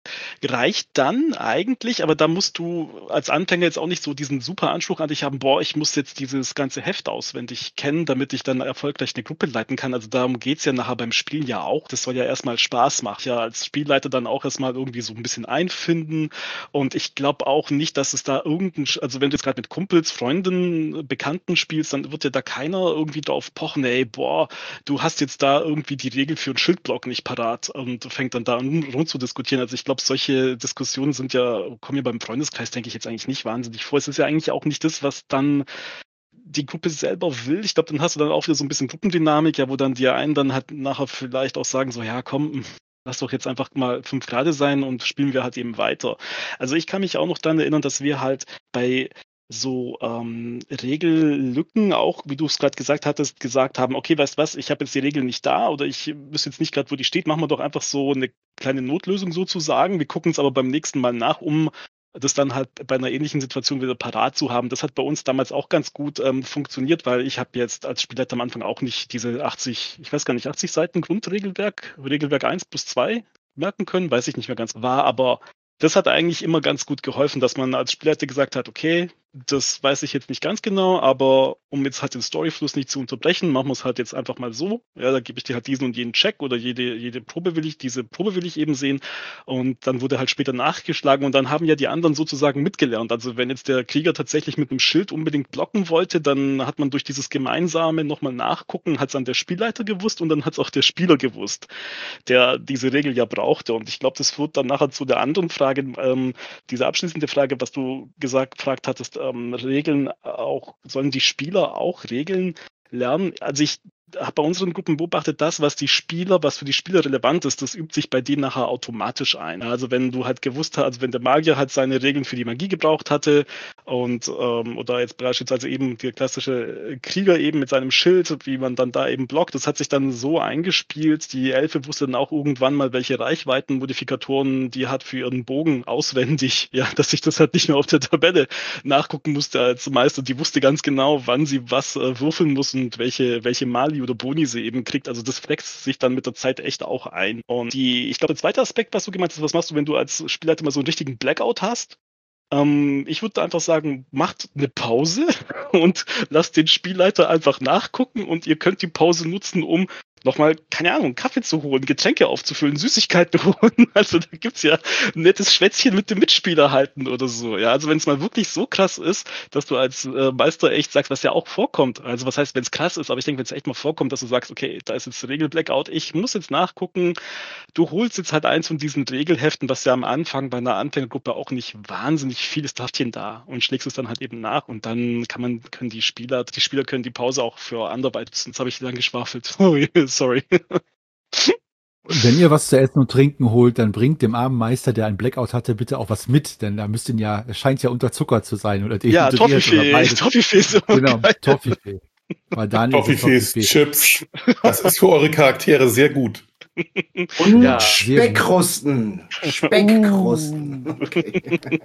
reicht dann eigentlich, aber da musst du als Anfänger jetzt auch nicht so diesen super Anspruch an dich haben, boah, ich muss jetzt dieses ganze Heft auswendig kennen, damit ich dann erfolgreich eine Gruppe leiten kann. Also darum geht's ja nachher beim Spielen ja auch. Das soll ja erstmal Spaß machen. Ja, als Spielleiter dann auch erstmal irgendwie so ein bisschen einfinden. Und ich glaube auch nicht, dass es da irgendein, also wenn du jetzt gerade mit Kumpels, Freunden, Bekannten spielst, dann wird ja da keiner irgendwie drauf pochen, ey, boah, du hast jetzt da irgendwie die Regel für einen Schildblock nicht parat und fängt dann da an rund zu diskutieren. Also ich glaube, solche Diskussionen sind ja, kommen ja beim Freundeskreis, denke ich, jetzt eigentlich nicht wahnsinnig vor. Es ist ja eigentlich auch nicht das, was dann die Gruppe selber will. Ich glaube, dann hast du dann auch wieder so ein bisschen Gruppendynamik, ja, wo dann die einen dann halt nachher vielleicht auch sagen, so, ja, komm, lass doch jetzt einfach mal fünf Grad sein und spielen wir halt eben weiter. Also ich kann mich auch noch daran erinnern, dass wir halt bei so ähm, Regellücken auch, wie du es gerade gesagt hattest, gesagt haben, okay, weißt du was, ich habe jetzt die Regel nicht da oder ich wüsste jetzt nicht gerade, wo die steht, machen wir doch einfach so eine kleine Notlösung sozusagen. Wir gucken es aber beim nächsten Mal nach, um das dann halt bei einer ähnlichen Situation wieder parat zu haben. Das hat bei uns damals auch ganz gut ähm, funktioniert, weil ich habe jetzt als Spielleiter am Anfang auch nicht diese achtzig, ich weiß gar nicht, achtzig Seiten Grundregelwerk, Regelwerk eins plus zwei merken können, weiß ich nicht mehr ganz, war aber das hat eigentlich immer ganz gut geholfen, dass man als Spielleiter gesagt hat, okay, das weiß ich jetzt nicht ganz genau, aber um jetzt halt den Storyfluss nicht zu unterbrechen, machen wir es halt jetzt einfach mal so. Ja, da gebe ich dir halt diesen und jenen Check oder jede, jede Probe will ich, diese Probe will ich eben sehen. Und dann wurde halt später nachgeschlagen und dann haben ja die anderen sozusagen mitgelernt. Also wenn jetzt der Krieger tatsächlich mit einem Schild unbedingt blocken wollte, dann hat man durch dieses gemeinsame nochmal nachgucken, hat es dann der Spielleiter gewusst und dann hat es auch der Spieler gewusst, der diese Regel ja brauchte. Und ich glaube, das führt dann nachher zu der anderen Frage, ähm, diese abschließende Frage, was du gesagt, gefragt hattest, ähm, Regeln auch, sollen die Spieler auch Regeln lernen? Also ich habe bei unseren Gruppen beobachtet, das, was die Spieler, was für die Spieler relevant ist, das übt sich bei denen nachher automatisch ein. Also wenn du halt gewusst hast, also wenn der Magier halt seine Regeln für die Magie gebraucht hatte und ähm, oder jetzt beispielsweise eben der klassische Krieger eben mit seinem Schild, wie man dann da eben blockt, das hat sich dann so eingespielt. Die Elfe wusste dann auch irgendwann mal, welche Reichweitenmodifikatoren die hat für ihren Bogen auswendig, ja, dass ich das halt nicht mehr auf der Tabelle nachgucken musste als Meister. Die wusste ganz genau, wann sie was äh, würfeln muss und welche welche Mali oder Boni sie eben kriegt. Also das flext sich dann mit der Zeit echt auch ein. Und die, ich glaube, der zweite Aspekt, was du gemeint hast, was machst du, wenn du als Spielleiter mal so einen richtigen Blackout hast? Ähm, ich würde einfach sagen, macht eine Pause und lasst den Spielleiter einfach nachgucken und ihr könnt die Pause nutzen, um nochmal, keine Ahnung, Kaffee zu holen, Getränke aufzufüllen, Süßigkeiten holen. Also da gibt's ja ein nettes Schwätzchen mit dem Mitspieler halten oder so. Ja, also wenn es mal wirklich so krass ist, dass du als äh, Meister echt sagst, was ja auch vorkommt. Also was heißt, wenn es krass ist, aber ich denke, wenn es echt mal vorkommt, dass du sagst, okay, da ist jetzt Regel-Blackout, ich muss jetzt nachgucken. Du holst jetzt halt eins von diesen Regelheften, was ja am Anfang bei einer Anfängergruppe auch nicht wahnsinnig vieles Daftchen da und schlägst es dann halt eben nach und dann kann man, können die Spieler, die Spieler können die Pause auch für anderweitig nutzen. Jetzt habe ich dann geschwafelt. Sorry. Und wenn ihr was zu essen und trinken holt, dann bringt dem armen Meister, der einen Blackout hatte, bitte auch was mit, denn da müsst ihr ja, es scheint ja unterzuckert zu sein. Oder ja, Toffifee, Toffifee ist immer genau, Toffifee. Toffifee ist Chips. Das ist für eure Charaktere sehr gut. Und Ja, Speckkrusten. Speckkrusten. Okay.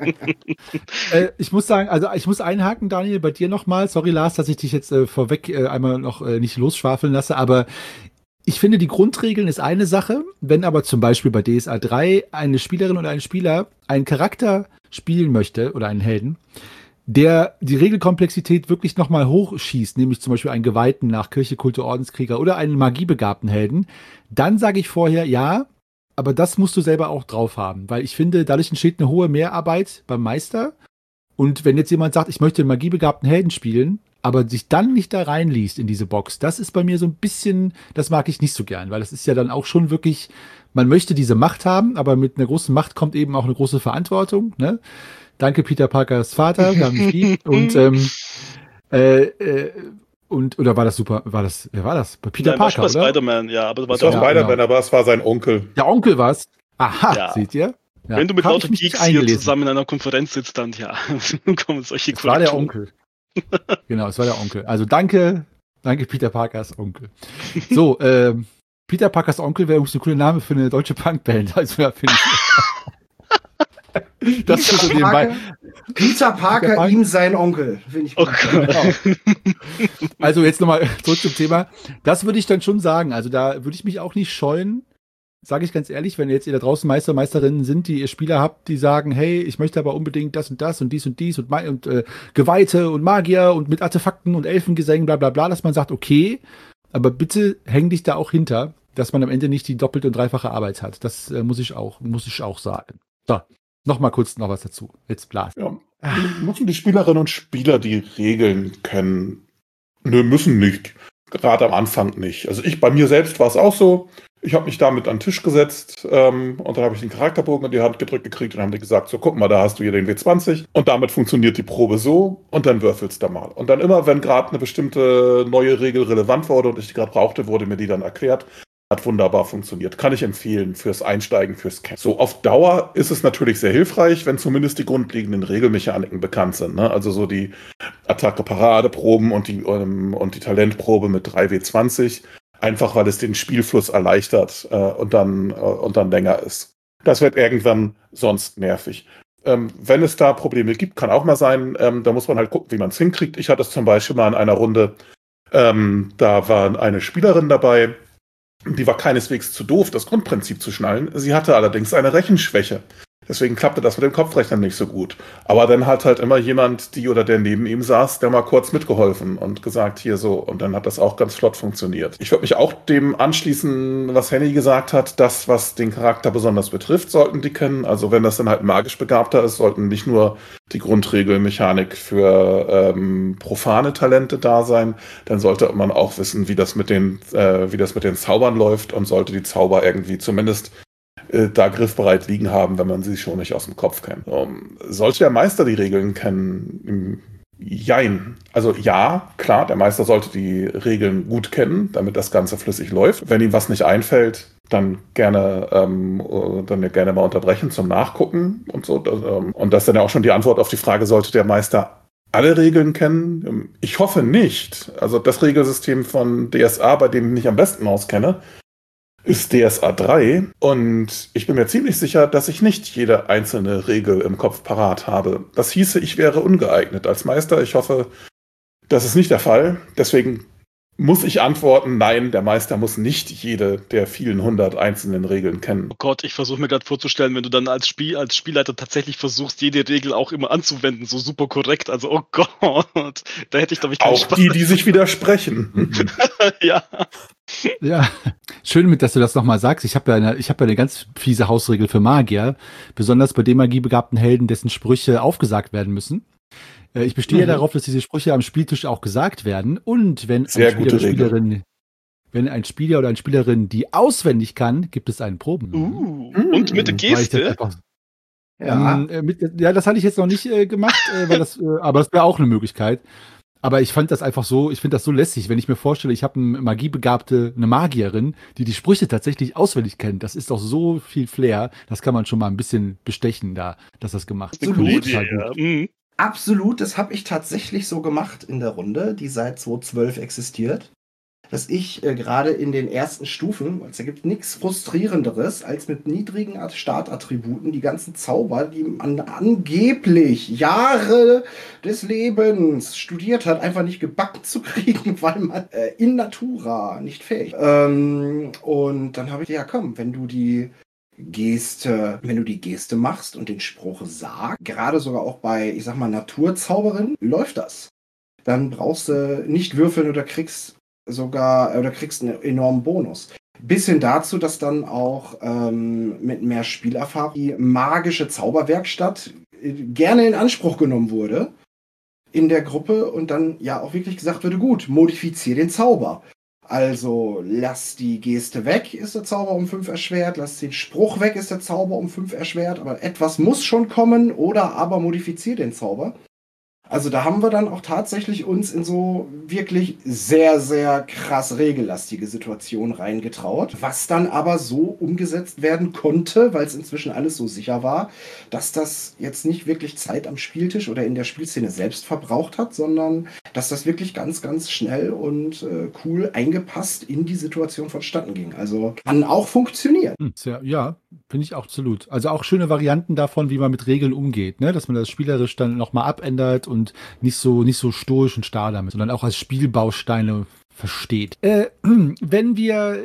äh, ich muss sagen, also ich muss einhaken, Daniel, bei dir nochmal. Sorry, Lars, dass ich dich jetzt äh, vorweg äh, einmal noch äh, nicht losschwafeln lasse, aber ich finde, die Grundregeln ist eine Sache. Wenn aber zum Beispiel bei D S A drei eine Spielerin oder ein Spieler einen Charakter spielen möchte oder einen Helden, der die Regelkomplexität wirklich nochmal hochschießt, nämlich zum Beispiel einen Geweihten nach Kirche, Kulte, Ordenskrieger oder einen magiebegabten Helden, dann sage ich vorher, ja, aber das musst du selber auch drauf haben, weil ich finde, dadurch entsteht eine hohe Mehrarbeit beim Meister und wenn jetzt jemand sagt, ich möchte einen magiebegabten Helden spielen, aber sich dann nicht da reinliest in diese Box, das ist bei mir so ein bisschen, das mag ich nicht so gern, weil das ist ja dann auch schon wirklich, man möchte diese Macht haben, aber mit einer großen Macht kommt eben auch eine große Verantwortung, ne? Danke, Peter Parkers Vater, wir haben dich lieb. Und, ähm, äh, äh, und, oder war das super, war das, wer war das? Bei Peter Nein, Parker, war oder? Spider-Man, ja, aber Das war ja, Spider-Man, genau. aber es war sein Onkel. Der Onkel war's. Aha, Ja. seht ihr? Ja. Wenn du mit Hab lauter ich mich Geeks nicht hier eingelesen. zusammen in einer Konferenz sitzt, dann ja, kommen solche Es war der Korrekturen. Onkel. Genau, es war der Onkel. Also danke, danke Peter Parkers Onkel. So, ähm, Peter Parkers Onkel wäre übrigens ein cooler Name für eine deutsche Punkband. Also ja, finde ich. Das ist so Peter nebenbei. Parker, Peter Parker, Peter Parker. ihm sein Onkel. Finde ich Oh gut. Gott. Also jetzt nochmal zurück zum Thema. Das würde ich dann schon sagen. Also da würde ich mich auch nicht scheuen, sage ich ganz ehrlich, wenn jetzt ihr da draußen Meister, Meisterinnen sind, die ihr Spieler habt, die sagen, hey, ich möchte aber unbedingt das und das und dies und dies und, und äh, Geweihte und Magier und mit Artefakten und Elfengesängen, bla bla bla, dass man sagt, okay, aber bitte häng dich da auch hinter, dass man am Ende nicht die doppelte und dreifache Arbeit hat. Das äh, muss ich auch, muss ich auch sagen. So, noch mal kurz noch was dazu. Jetzt Blas. Ja. Müssen die Spielerinnen und Spieler die Regeln kennen? Nö, müssen nicht. Gerade am Anfang nicht. Also ich, bei mir selbst war es auch so. Ich habe mich damit an den Tisch gesetzt ähm, und dann habe ich den Charakterbogen in die Hand gedrückt gekriegt und haben die gesagt, so guck mal, da hast du hier den W zwanzig und damit funktioniert die Probe so und dann würfelst du mal. Und dann immer, wenn gerade eine bestimmte neue Regel relevant wurde und ich die gerade brauchte, wurde mir die dann erklärt. Hat wunderbar funktioniert. Kann ich empfehlen fürs Einsteigen, fürs Camp. So auf Dauer ist es natürlich sehr hilfreich, wenn zumindest die grundlegenden Regelmechaniken bekannt sind. Ne? Also so die Attacke-Parade-Proben und die, um, und die Talentprobe mit drei W zwanzig. Einfach, weil es den Spielfluss erleichtert äh, und, dann, äh, und dann länger ist. Das wird irgendwann sonst nervig. Ähm, wenn es da Probleme gibt, kann auch mal sein, ähm, da muss man halt gucken, wie man es hinkriegt. Ich hatte es zum Beispiel mal in einer Runde, ähm, da war eine Spielerin dabei, die war keineswegs zu doof, das Grundprinzip zu schnallen. Sie hatte allerdings eine Rechenschwäche. Deswegen klappte das mit dem Kopfrechnen nicht so gut. Aber dann hat halt immer jemand, die oder der neben ihm saß, der mal kurz mitgeholfen und gesagt, hier so. Und dann hat das auch ganz flott funktioniert. Ich würde mich auch dem anschließen, was Henny gesagt hat. Das, was den Charakter besonders betrifft, sollten die kennen. Also wenn das dann halt magisch begabter ist, sollten nicht nur die Grundregelmechanik für ähm, profane Talente da sein. Dann sollte man auch wissen, wie das mit den, äh, wie das mit den Zaubern läuft und sollte die Zauber irgendwie zumindest da griffbereit liegen haben, wenn man sie schon nicht aus dem Kopf kennt. Um, sollte der Meister die Regeln kennen? Jein. Also ja, klar, der Meister sollte die Regeln gut kennen, damit das Ganze flüssig läuft. Wenn ihm was nicht einfällt, dann gerne, ähm, dann gerne mal unterbrechen zum Nachgucken und so. Und das ist dann ja auch schon die Antwort auf die Frage, sollte der Meister alle Regeln kennen? Ich hoffe nicht. Also das Regelsystem von D S A, bei dem ich mich am besten auskenne, ist D S A drei und ich bin mir ziemlich sicher, dass ich nicht jede einzelne Regel im Kopf parat habe. Das hieße, ich wäre ungeeignet als Meister. Ich hoffe, das ist nicht der Fall. Deswegen muss ich antworten, nein, der Meister muss nicht jede der vielen hundert einzelnen Regeln kennen. Oh Gott, ich versuche mir gerade vorzustellen, wenn du dann als, Spiel, als Spielleiter tatsächlich versuchst, jede Regel auch immer anzuwenden, so super korrekt. Also, oh Gott, da hätte ich, glaube ich, keinen Auch Spaß. die, die sich widersprechen. Ja. Ja, schön, mit, dass du das nochmal sagst. Ich habe ja, eine, ich hab ja eine ganz fiese Hausregel für Magier, besonders bei dem magiebegabten Helden, dessen Sprüche aufgesagt werden müssen. Ich bestehe mhm. ja darauf, dass diese Sprüche am Spieltisch auch gesagt werden. Und wenn Sehr ein Spieler oder Spielerin, wenn ein Spieler oder eine Spielerin die auswendig kann, gibt es einen Proben. Uh, und mit der Geste? Ja. Ähm, mit, ja, das hatte ich jetzt noch nicht äh, gemacht, äh, weil das, äh, aber das wäre auch eine Möglichkeit. Aber ich fand das einfach so, ich finde das so lässig, wenn ich mir vorstelle, ich habe eine magiebegabte, eine Magierin, die die Sprüche tatsächlich auswendig kennt. Das ist doch so viel Flair. Das kann man schon mal ein bisschen bestechen da, dass das gemacht wird. Absolut. Ja, ja. Mhm. Absolut, das habe ich tatsächlich so gemacht in der Runde, die seit zweitausendzwölf existiert. Dass ich äh, gerade in den ersten Stufen, es gibt nichts Frustrierenderes, als mit niedrigen Startattributen die ganzen Zauber, die man angeblich Jahre des Lebens studiert hat, einfach nicht gebacken zu kriegen, weil man äh, in Natura nicht fähig ist. Ähm, und dann habe ich, ja komm, wenn du die Geste, wenn du die Geste machst und den Spruch sagst, gerade sogar auch bei, ich sag mal, Naturzauberin, läuft das. Dann brauchst du nicht würfeln oder kriegst sogar, oder kriegst einen enormen Bonus. Bis hin dazu, dass dann auch ähm, mit mehr Spielerfahrung die magische Zauberwerkstatt gerne in Anspruch genommen wurde in der Gruppe und dann ja auch wirklich gesagt wurde, gut, modifizier den Zauber. Also, lass die Geste weg, ist der Zauber um fünf erschwert, lass den Spruch weg, ist der Zauber um fünf erschwert, aber etwas muss schon kommen oder aber modifizier den Zauber. Also da haben wir dann auch tatsächlich uns in so wirklich sehr, sehr krass regellastige Situationen reingetraut, was dann aber so umgesetzt werden konnte, weil es inzwischen alles so sicher war, dass das jetzt nicht wirklich Zeit am Spieltisch oder in der Spielszene selbst verbraucht hat, sondern dass das wirklich ganz, ganz schnell und äh, cool eingepasst in die Situation vonstatten ging. Also kann auch funktionieren. Hm, sehr, ja, finde ich auch absolut. Also auch schöne Varianten davon, wie man mit Regeln umgeht, ne? Dass man das spielerisch dann nochmal abändert und nicht so, nicht so stoisch und starr damit, sondern auch als Spielbausteine versteht. Äh, wenn wir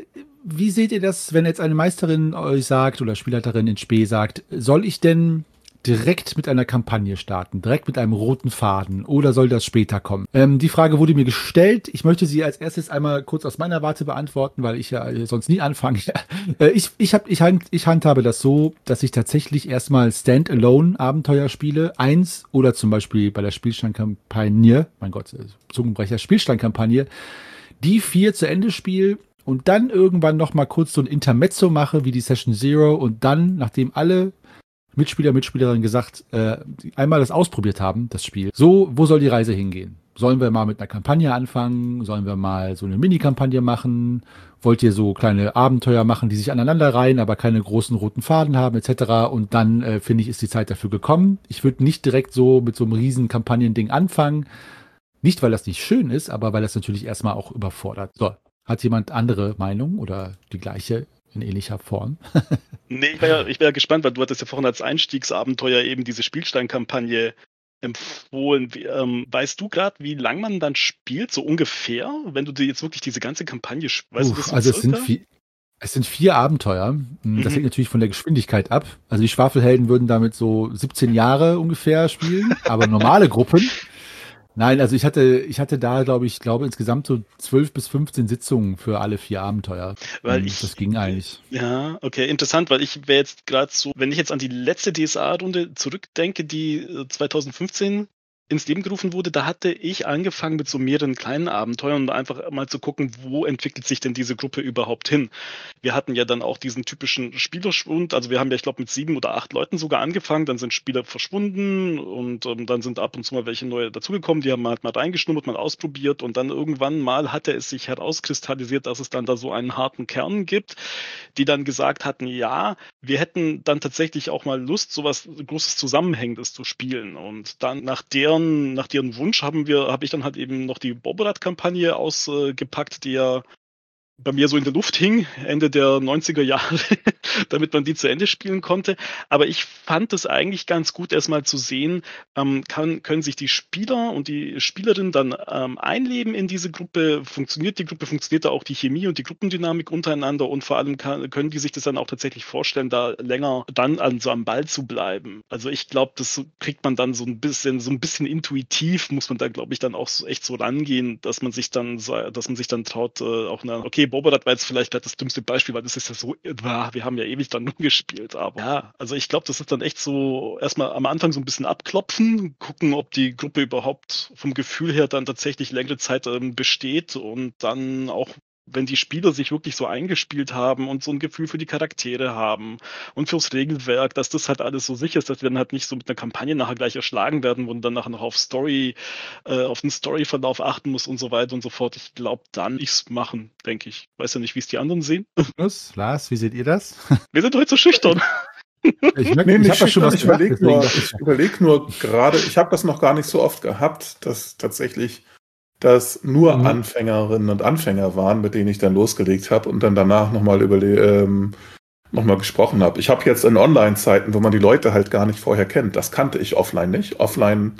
wie seht ihr das, wenn jetzt eine Meisterin euch sagt oder Spielleiterin in Spe sagt, soll ich denn direkt mit einer Kampagne starten, direkt mit einem roten Faden oder soll das später kommen? Ähm, die Frage wurde mir gestellt. Ich möchte sie als erstes einmal kurz aus meiner Warte beantworten, weil ich ja sonst nie anfange. äh, ich, ich, hab, ich, hand, ich handhabe das so, dass ich tatsächlich erstmal Standalone-Abenteuer spiele. Eins oder zum Beispiel bei der Spielstandkampagne, mein Gott, Zungenbrecher, Spielstandkampagne, die vier zu Ende spiele und dann irgendwann nochmal kurz so ein Intermezzo mache, wie die Session Zero und dann, nachdem alle Mitspieler, Mitspielerinnen gesagt, äh, einmal das ausprobiert haben, das Spiel. So, wo soll die Reise hingehen? Sollen wir mal mit einer Kampagne anfangen? Sollen wir mal so eine Mini-Kampagne machen? Wollt ihr so kleine Abenteuer machen, die sich aneinander reihen, aber keine großen roten Faden haben, et cetera? Und dann, äh, finde ich, ist die Zeit dafür gekommen. Ich würde nicht direkt so mit so einem riesen Kampagnending anfangen. Nicht, weil das nicht schön ist, aber weil das natürlich erstmal auch überfordert. So, hat jemand andere Meinung oder die gleiche in ähnlicher Form? Nee, ich wäre ja, ich wär ja gespannt, weil du hattest ja vorhin als Einstiegsabenteuer eben diese Spielsteinkampagne empfohlen. Wie, ähm, weißt du gerade, wie lang man dann spielt, so ungefähr, wenn du dir jetzt wirklich diese ganze Kampagne spielst? Weißt Uff, du das so also es circa? sind, vier, es sind vier Abenteuer. Das Mhm. hängt natürlich von der Geschwindigkeit ab. Also die Schwafelhelden würden damit so siebzehn Jahre ungefähr spielen, aber normale Gruppen. Nein, also ich hatte, ich hatte da, glaube ich, glaube insgesamt so zwölf bis fünfzehn Sitzungen für alle vier Abenteuer. Weil Hm, ich, Das ging eigentlich. ja, okay, interessant, weil ich wäre jetzt gerade so, wenn ich jetzt an die letzte D S A-Runde zurückdenke, die äh, zwanzig fünfzehn ins Leben gerufen wurde, da hatte ich angefangen mit so mehreren kleinen Abenteuern und einfach mal zu gucken, wo entwickelt sich denn diese Gruppe überhaupt hin. Wir hatten ja dann auch diesen typischen Spielerschwund, also wir haben ja, ich glaube, mit sieben oder acht Leuten sogar angefangen, dann sind Spieler verschwunden und ähm, dann sind ab und zu mal welche neue dazugekommen, die haben halt mal reingeschnuppert, mal ausprobiert und dann irgendwann mal hatte es sich herauskristallisiert, dass es dann da so einen harten Kern gibt, die dann gesagt hatten, ja, wir hätten dann tatsächlich auch mal Lust, sowas großes Zusammenhängendes zu spielen. Und dann nach deren, nach deren Wunsch haben wir, habe ich dann halt eben noch die Bobblerat-Kampagne ausgepackt, die ja bei mir so in der Luft hing, Ende der neunziger Jahre, damit man die zu Ende spielen konnte. Aber ich fand es eigentlich ganz gut, erstmal zu sehen, ähm, kann, können sich die Spieler und die Spielerinnen dann ähm, einleben in diese Gruppe, funktioniert die Gruppe, funktioniert da auch die Chemie und die Gruppendynamik untereinander und vor allem kann, können die sich das dann auch tatsächlich vorstellen, da länger dann an so am Ball zu bleiben. Also ich glaube, das kriegt man dann so ein bisschen, so ein bisschen intuitiv, muss man da, glaube ich, dann auch so, echt so rangehen, dass man sich dann, dass man sich dann traut, äh, auch eine, okay, Bobblerat war jetzt vielleicht das dümmste Beispiel, weil das ist ja so, wir haben ja ewig dann nur gespielt, aber ja, also ich glaube, das ist dann echt so, erstmal am Anfang so ein bisschen abklopfen, gucken, ob die Gruppe überhaupt vom Gefühl her dann tatsächlich längere Zeit ähm, besteht und dann auch, wenn die Spieler sich wirklich so eingespielt haben und so ein Gefühl für die Charaktere haben und fürs Regelwerk, dass das halt alles so sicher ist, dass wir dann halt nicht so mit einer Kampagne nachher gleich erschlagen werden, wo man dann nachher noch auf Story, äh, auf den Storyverlauf achten muss und so weiter und so fort. Ich glaube, dann ich's machen, denke ich. Weiß ja nicht, wie es die anderen sehen. Lars, Lars, wie seht ihr das? Wir sind heute so schüchtern. Ich, merk, Nee, ich nicht habe das schon schüchtern, was ich gesagt, überlege deswegen nur, dachte ich überleg nur gerade, ich habe das noch gar nicht so oft gehabt, dass tatsächlich das nur Mhm. Anfängerinnen und Anfänger waren, mit denen ich dann losgelegt habe und dann danach nochmal über die, ähm, noch mal gesprochen habe. Ich habe jetzt in Online-Zeiten, wo man die Leute halt gar nicht vorher kennt, das kannte ich offline nicht. Offline,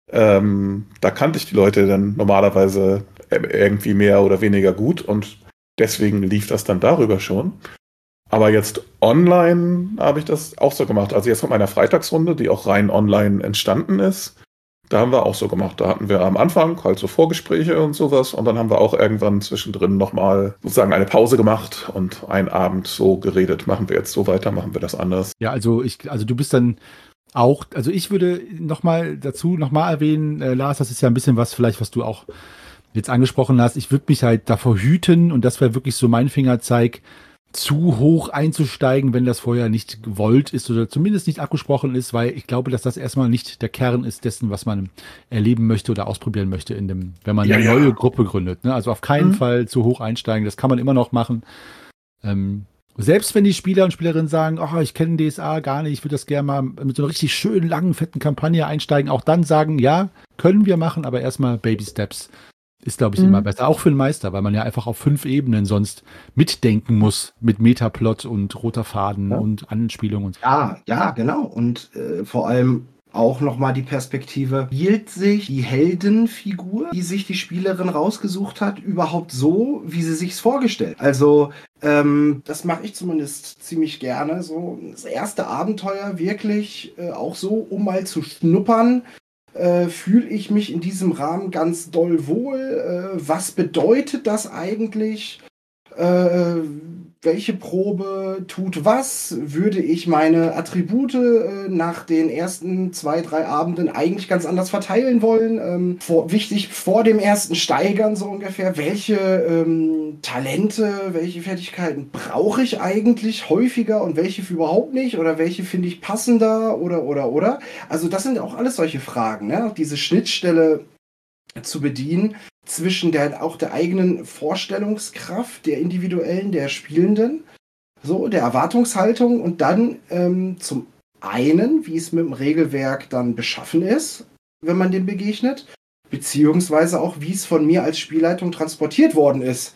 ähm, da kannte ich die Leute dann normalerweise irgendwie mehr oder weniger gut und deswegen lief das dann darüber schon. Aber jetzt online habe ich das auch so gemacht. Also jetzt mit meiner Freitagsrunde, die auch rein online entstanden ist, da haben wir auch so gemacht. Da hatten wir am Anfang halt so Vorgespräche und sowas und dann haben wir auch irgendwann zwischendrin nochmal sozusagen eine Pause gemacht und einen Abend so geredet. Machen wir jetzt so weiter, machen wir das anders. Ja, also ich, also du bist dann auch, also ich würde nochmal dazu nochmal erwähnen, äh, Lars, das ist ja ein bisschen was vielleicht, was du auch jetzt angesprochen hast. Ich würde mich halt davor hüten und das wäre wirklich so mein Fingerzeig, zu hoch einzusteigen, wenn das vorher nicht gewollt ist oder zumindest nicht abgesprochen ist, weil ich glaube, dass das erstmal nicht der Kern ist dessen, was man erleben möchte oder ausprobieren möchte, in dem, wenn man Ja, eine ja. neue Gruppe gründet. Ne? Also auf keinen Mhm. Fall zu hoch einsteigen, das kann man immer noch machen. Ähm, selbst wenn die Spieler und Spielerinnen sagen, oh, ich kenne D S A gar nicht, ich würde das gerne mal mit so einer richtig schönen, langen, fetten Kampagne einsteigen, auch dann sagen, ja, können wir machen, aber erstmal Baby Steps. Ist, glaube ich, Mhm. immer besser. Auch für einen Meister, weil man ja einfach auf fünf Ebenen sonst mitdenken muss mit Metaplot und roter Faden Ja. und Anspielung und Ja, ja, genau. Und äh, vor allem auch nochmal die Perspektive, hielt sich die Heldenfigur, die sich die Spielerin rausgesucht hat, überhaupt so, wie sie sich's vorgestellt. Also, ähm, das mache ich zumindest ziemlich gerne. So das erste Abenteuer wirklich äh, auch so, um mal zu schnuppern, äh, fühle ich mich in diesem Rahmen ganz doll wohl. Äh, was bedeutet das eigentlich? Äh, welche Probe tut was? Würde ich meine Attribute äh, nach den ersten zwei, drei Abenden eigentlich ganz anders verteilen wollen? Ähm, vor, wichtig vor dem ersten Steigern so ungefähr. Welche ähm, Talente, welche Fertigkeiten brauche ich eigentlich häufiger und welche überhaupt nicht? Oder welche finde ich passender? Oder, oder, oder? Also das sind auch alles solche Fragen, ne? Diese Schnittstelle zu bedienen zwischen der auch der eigenen Vorstellungskraft, der individuellen, der Spielenden, so der Erwartungshaltung und dann ähm, zum einen, wie es mit dem Regelwerk dann beschaffen ist, wenn man dem begegnet, beziehungsweise auch, wie es von mir als Spielleitung transportiert worden ist.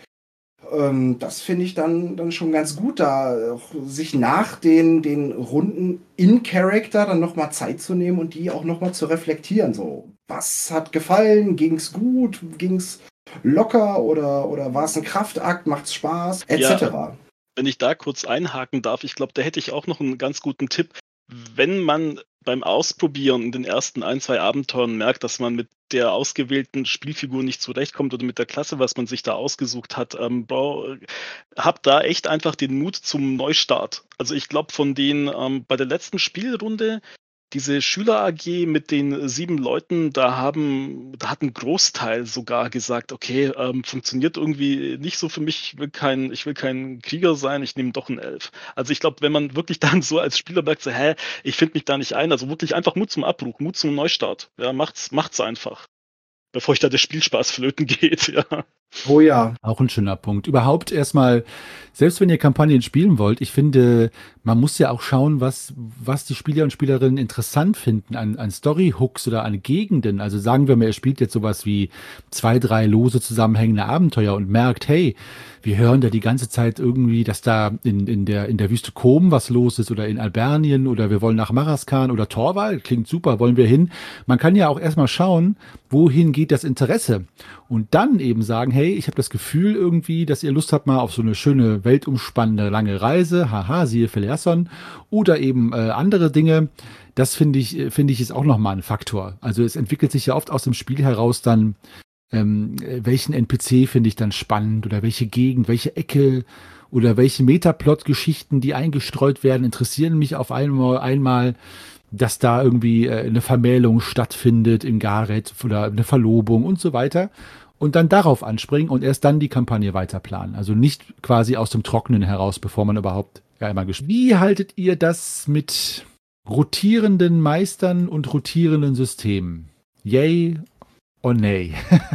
Ähm, das finde ich dann, dann schon ganz gut, da auch sich nach den, den Runden in Character dann nochmal Zeit zu nehmen und die auch nochmal zu reflektieren. So, was hat gefallen? Ging's gut? Ging's locker? Oder, oder war es ein Kraftakt? Macht's Spaß? Etc. Ja, wenn ich da kurz einhaken darf, ich glaube, da hätte ich auch noch einen ganz guten Tipp. Wenn man beim Ausprobieren in den ersten ein, zwei Abenteuern merkt, dass man mit der ausgewählten Spielfigur nicht zurechtkommt oder mit der Klasse, was man sich da ausgesucht hat, ähm, bau, habt da echt einfach den Mut zum Neustart. Also ich glaube, von den ähm, bei der letzten Spielrunde, diese Schüler-A G mit den sieben Leuten, da haben, da hat ein Großteil sogar gesagt, okay, ähm, funktioniert irgendwie nicht so für mich, ich will kein, ich will kein Krieger sein, ich nehme doch einen Elf. Also ich glaube, wenn man wirklich dann so als Spieler merkt, so, hä, ich finde mich da nicht ein, also wirklich einfach Mut zum Abbruch, Mut zum Neustart. Ja, macht's, macht's einfach. Bevor euch da der Spielspaß flöten geht, ja. Oh ja. Auch ein schöner Punkt. Überhaupt erstmal, selbst wenn ihr Kampagnen spielen wollt, ich finde, man muss ja auch schauen, was, was die Spieler und Spielerinnen interessant finden an, an Story-Hooks oder an Gegenden. Also sagen wir mal, ihr spielt jetzt sowas wie zwei, drei lose zusammenhängende Abenteuer und merkt, hey, wir hören da die ganze Zeit irgendwie, dass da in, in, der, in der Wüste Kom was los ist oder in Albernien oder wir wollen nach Maraskan oder Torval. Klingt super, wollen wir hin. Man kann ja auch erstmal schauen, wohin geht das Interesse? Und dann eben sagen, hey, ich habe das Gefühl irgendwie, dass ihr Lust habt mal auf so eine schöne, weltumspannende, lange Reise. Haha, siehe Phileason. Oder eben äh, andere Dinge. Das finde ich, finde ich ist auch nochmal ein Faktor. Also es entwickelt sich ja oft aus dem Spiel heraus dann, ähm, welchen N P C finde ich dann spannend oder welche Gegend, welche Ecke oder welche Metaplot-Geschichten, die eingestreut werden, interessieren mich auf einmal, einmal dass da irgendwie äh, eine Vermählung stattfindet in Gareth oder eine Verlobung und so weiter. Und dann darauf anspringen und erst dann die Kampagne weiterplanen. Also nicht quasi aus dem Trockenen heraus, bevor man überhaupt ja, einmal gespielt. Wie haltet ihr das mit rotierenden Meistern und rotierenden Systemen? Yay or nay?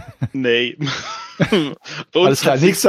Nee. Bei Alles uns klar, hat nichts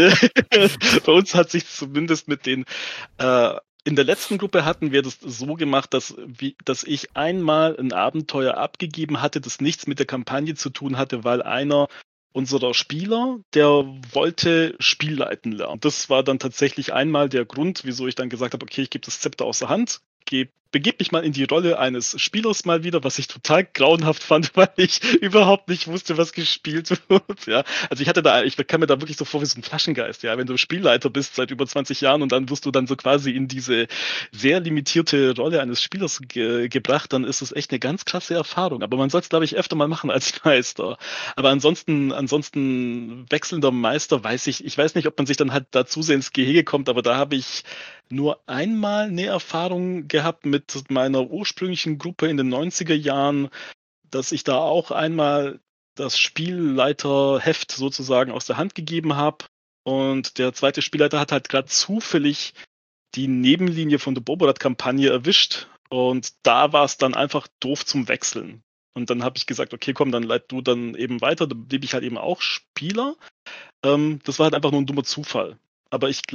sich, bei uns hat sich zumindest mit den äh, in der letzten Gruppe hatten wir das so gemacht, dass, wie, dass ich einmal ein Abenteuer abgegeben hatte, das nichts mit der Kampagne zu tun hatte, weil einer unserer Spieler, der wollte Spielleiten lernen. Das war dann tatsächlich einmal der Grund, wieso ich dann gesagt habe, okay, ich gebe das Zepter aus der Hand, gebe begebe mich mal in die Rolle eines Spielers mal wieder, was ich total grauenhaft fand, weil ich überhaupt nicht wusste, was gespielt wird. Ja, also ich hatte da, ich kam mir da wirklich so vor wie so ein Flaschengeist. Ja, wenn du Spielleiter bist seit über zwanzig Jahren und dann wirst du dann so quasi in diese sehr limitierte Rolle eines Spielers ge- gebracht, dann ist es echt eine ganz krasse Erfahrung. Aber man soll es, glaube ich, öfter mal machen als Meister. Aber ansonsten, ansonsten wechselnder Meister, weiß ich, ich weiß nicht, ob man sich dann halt da zu sehr ins Gehege kommt, aber da habe ich nur einmal eine Erfahrung gehabt mit meiner ursprünglichen Gruppe in den neunziger Jahren, dass ich da auch einmal das Spielleiterheft sozusagen aus der Hand gegeben habe und der zweite Spielleiter hat halt gerade zufällig die Nebenlinie von der Boborat-Kampagne erwischt und da war es dann einfach doof zum Wechseln. Und dann habe ich gesagt, okay, komm, dann leit du dann eben weiter, da blieb ich halt eben auch Spieler. Ähm, das war halt einfach nur ein dummer Zufall. Aber ich glaube,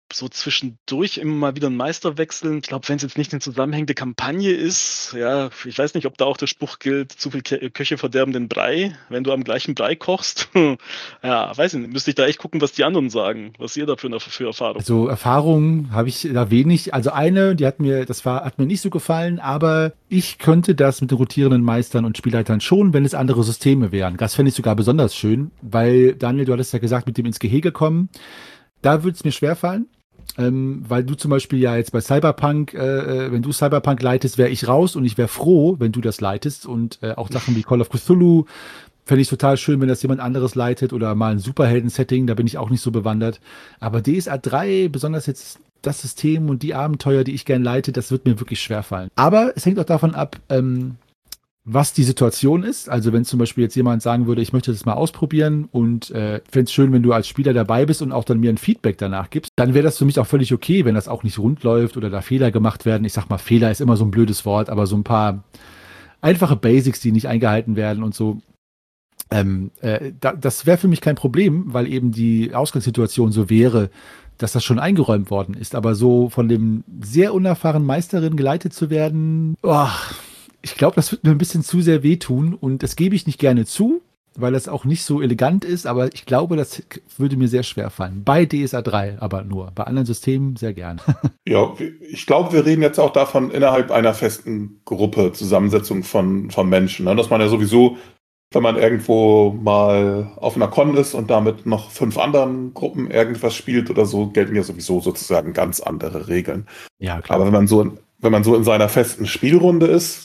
so zwischendurch immer mal wieder einen Meister wechseln. Ich glaube, wenn es jetzt nicht eine zusammenhängende Kampagne ist, ja, ich weiß nicht, ob da auch der Spruch gilt, zu viel Ke- Köche verderben den Brei, wenn du am gleichen Brei kochst. Ja, weiß ich nicht, müsste ich da echt gucken, was die anderen sagen, was ihr da für, eine, für Erfahrung. Also Erfahrungen habe ich da wenig. Also eine, die hat mir, das war, hat mir nicht so gefallen, aber ich könnte das mit den rotierenden Meistern und Spielleitern schon, wenn es andere Systeme wären. Das fände ich sogar besonders schön, weil, Daniel, du hattest ja gesagt, mit dem ins Gehege kommen, da würde es mir schwerfallen. Ähm, weil du zum Beispiel ja jetzt bei Cyberpunk, äh, wenn du Cyberpunk leitest, wäre ich raus und ich wäre froh, wenn du das leitest und äh, auch Sachen wie Call of Cthulhu fände ich total schön, wenn das jemand anderes leitet oder mal ein Superhelden-Setting, da bin ich auch nicht so bewandert. Aber D S A drei, besonders jetzt das System und die Abenteuer, die ich gern leite, das wird mir wirklich schwerfallen. Aber es hängt auch davon ab, ähm, was die Situation ist. Also wenn zum Beispiel jetzt jemand sagen würde, ich möchte das mal ausprobieren und äh, fände es schön, wenn du als Spieler dabei bist und auch dann mir ein Feedback danach gibst, dann wäre das für mich auch völlig okay, wenn das auch nicht rund läuft oder da Fehler gemacht werden. Ich sag mal, Fehler ist immer so ein blödes Wort, aber so ein paar einfache Basics, die nicht eingehalten werden und so. Ähm, äh, da, das wäre für mich kein Problem, weil eben die Ausgangssituation so wäre, dass das schon eingeräumt worden ist. Aber so von dem sehr unerfahrenen Meisterin geleitet zu werden, oh, ich glaube, das wird mir ein bisschen zu sehr wehtun und das gebe ich nicht gerne zu, weil das auch nicht so elegant ist, aber ich glaube, das würde mir sehr schwer fallen. Bei D S A drei aber nur, bei anderen Systemen sehr gern. Ja, ich glaube, wir reden jetzt auch davon innerhalb einer festen Gruppe, Zusammensetzung von, von Menschen, ne? Dass man ja sowieso, wenn man irgendwo mal auf einer Con ist und damit noch fünf anderen Gruppen irgendwas spielt oder so, gelten ja sowieso sozusagen ganz andere Regeln. Ja, klar. Aber wenn man so, wenn man so in seiner festen Spielrunde ist,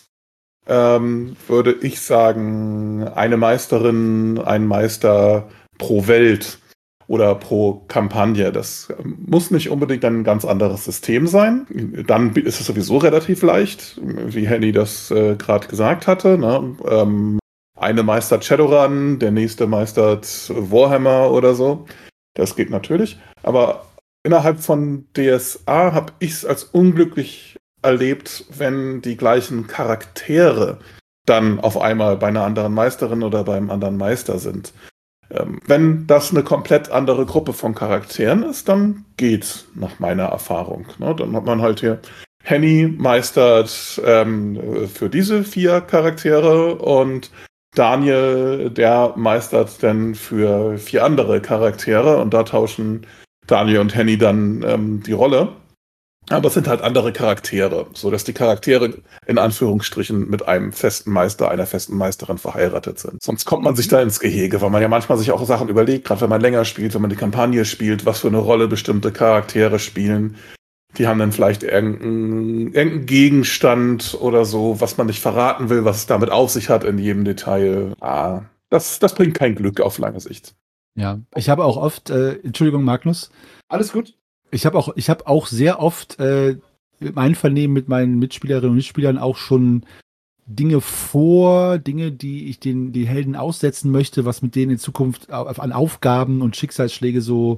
ähm, würde ich sagen, eine Meisterin, ein Meister pro Welt oder pro Kampagne. Das muss nicht unbedingt ein ganz anderes System sein. Dann ist es sowieso relativ leicht, wie Henny das äh, gerade gesagt hatte, ne? Ähm, eine meistert Shadowrun, der nächste meistert Warhammer oder so. Das geht natürlich. Aber innerhalb von D S A habe ich es als unglücklich erlebt, wenn die gleichen Charaktere dann auf einmal bei einer anderen Meisterin oder beim anderen Meister sind. Ähm, wenn das eine komplett andere Gruppe von Charakteren ist, dann geht's nach meiner Erfahrung. Ne? Dann hat man halt hier Henny meistert ähm, für diese vier Charaktere und Daniel, der meistert dann für vier andere Charaktere und da tauschen Daniel und Henny dann ähm, die Rolle. Aber es sind halt andere Charaktere, so dass die Charaktere in Anführungsstrichen mit einem festen Meister, einer festen Meisterin verheiratet sind. Sonst kommt man sich da ins Gehege, weil man ja manchmal sich auch Sachen überlegt, gerade wenn man länger spielt, wenn man die Kampagne spielt, was für eine Rolle bestimmte Charaktere spielen. Die haben dann vielleicht irgendeinen, irgendeinen Gegenstand oder so, was man nicht verraten will, was es damit auf sich hat in jedem Detail. Ah, das, das bringt kein Glück auf lange Sicht. Ja, ich habe auch oft, äh, Entschuldigung, Magnus. Alles gut? Ich habe auch, ich habe auch sehr oft äh, im Einvernehmen mit meinen Mitspielerinnen und Mitspielern auch schon Dinge vor, Dinge, die ich den die Helden aussetzen möchte, was mit denen in Zukunft an Aufgaben und Schicksalsschläge so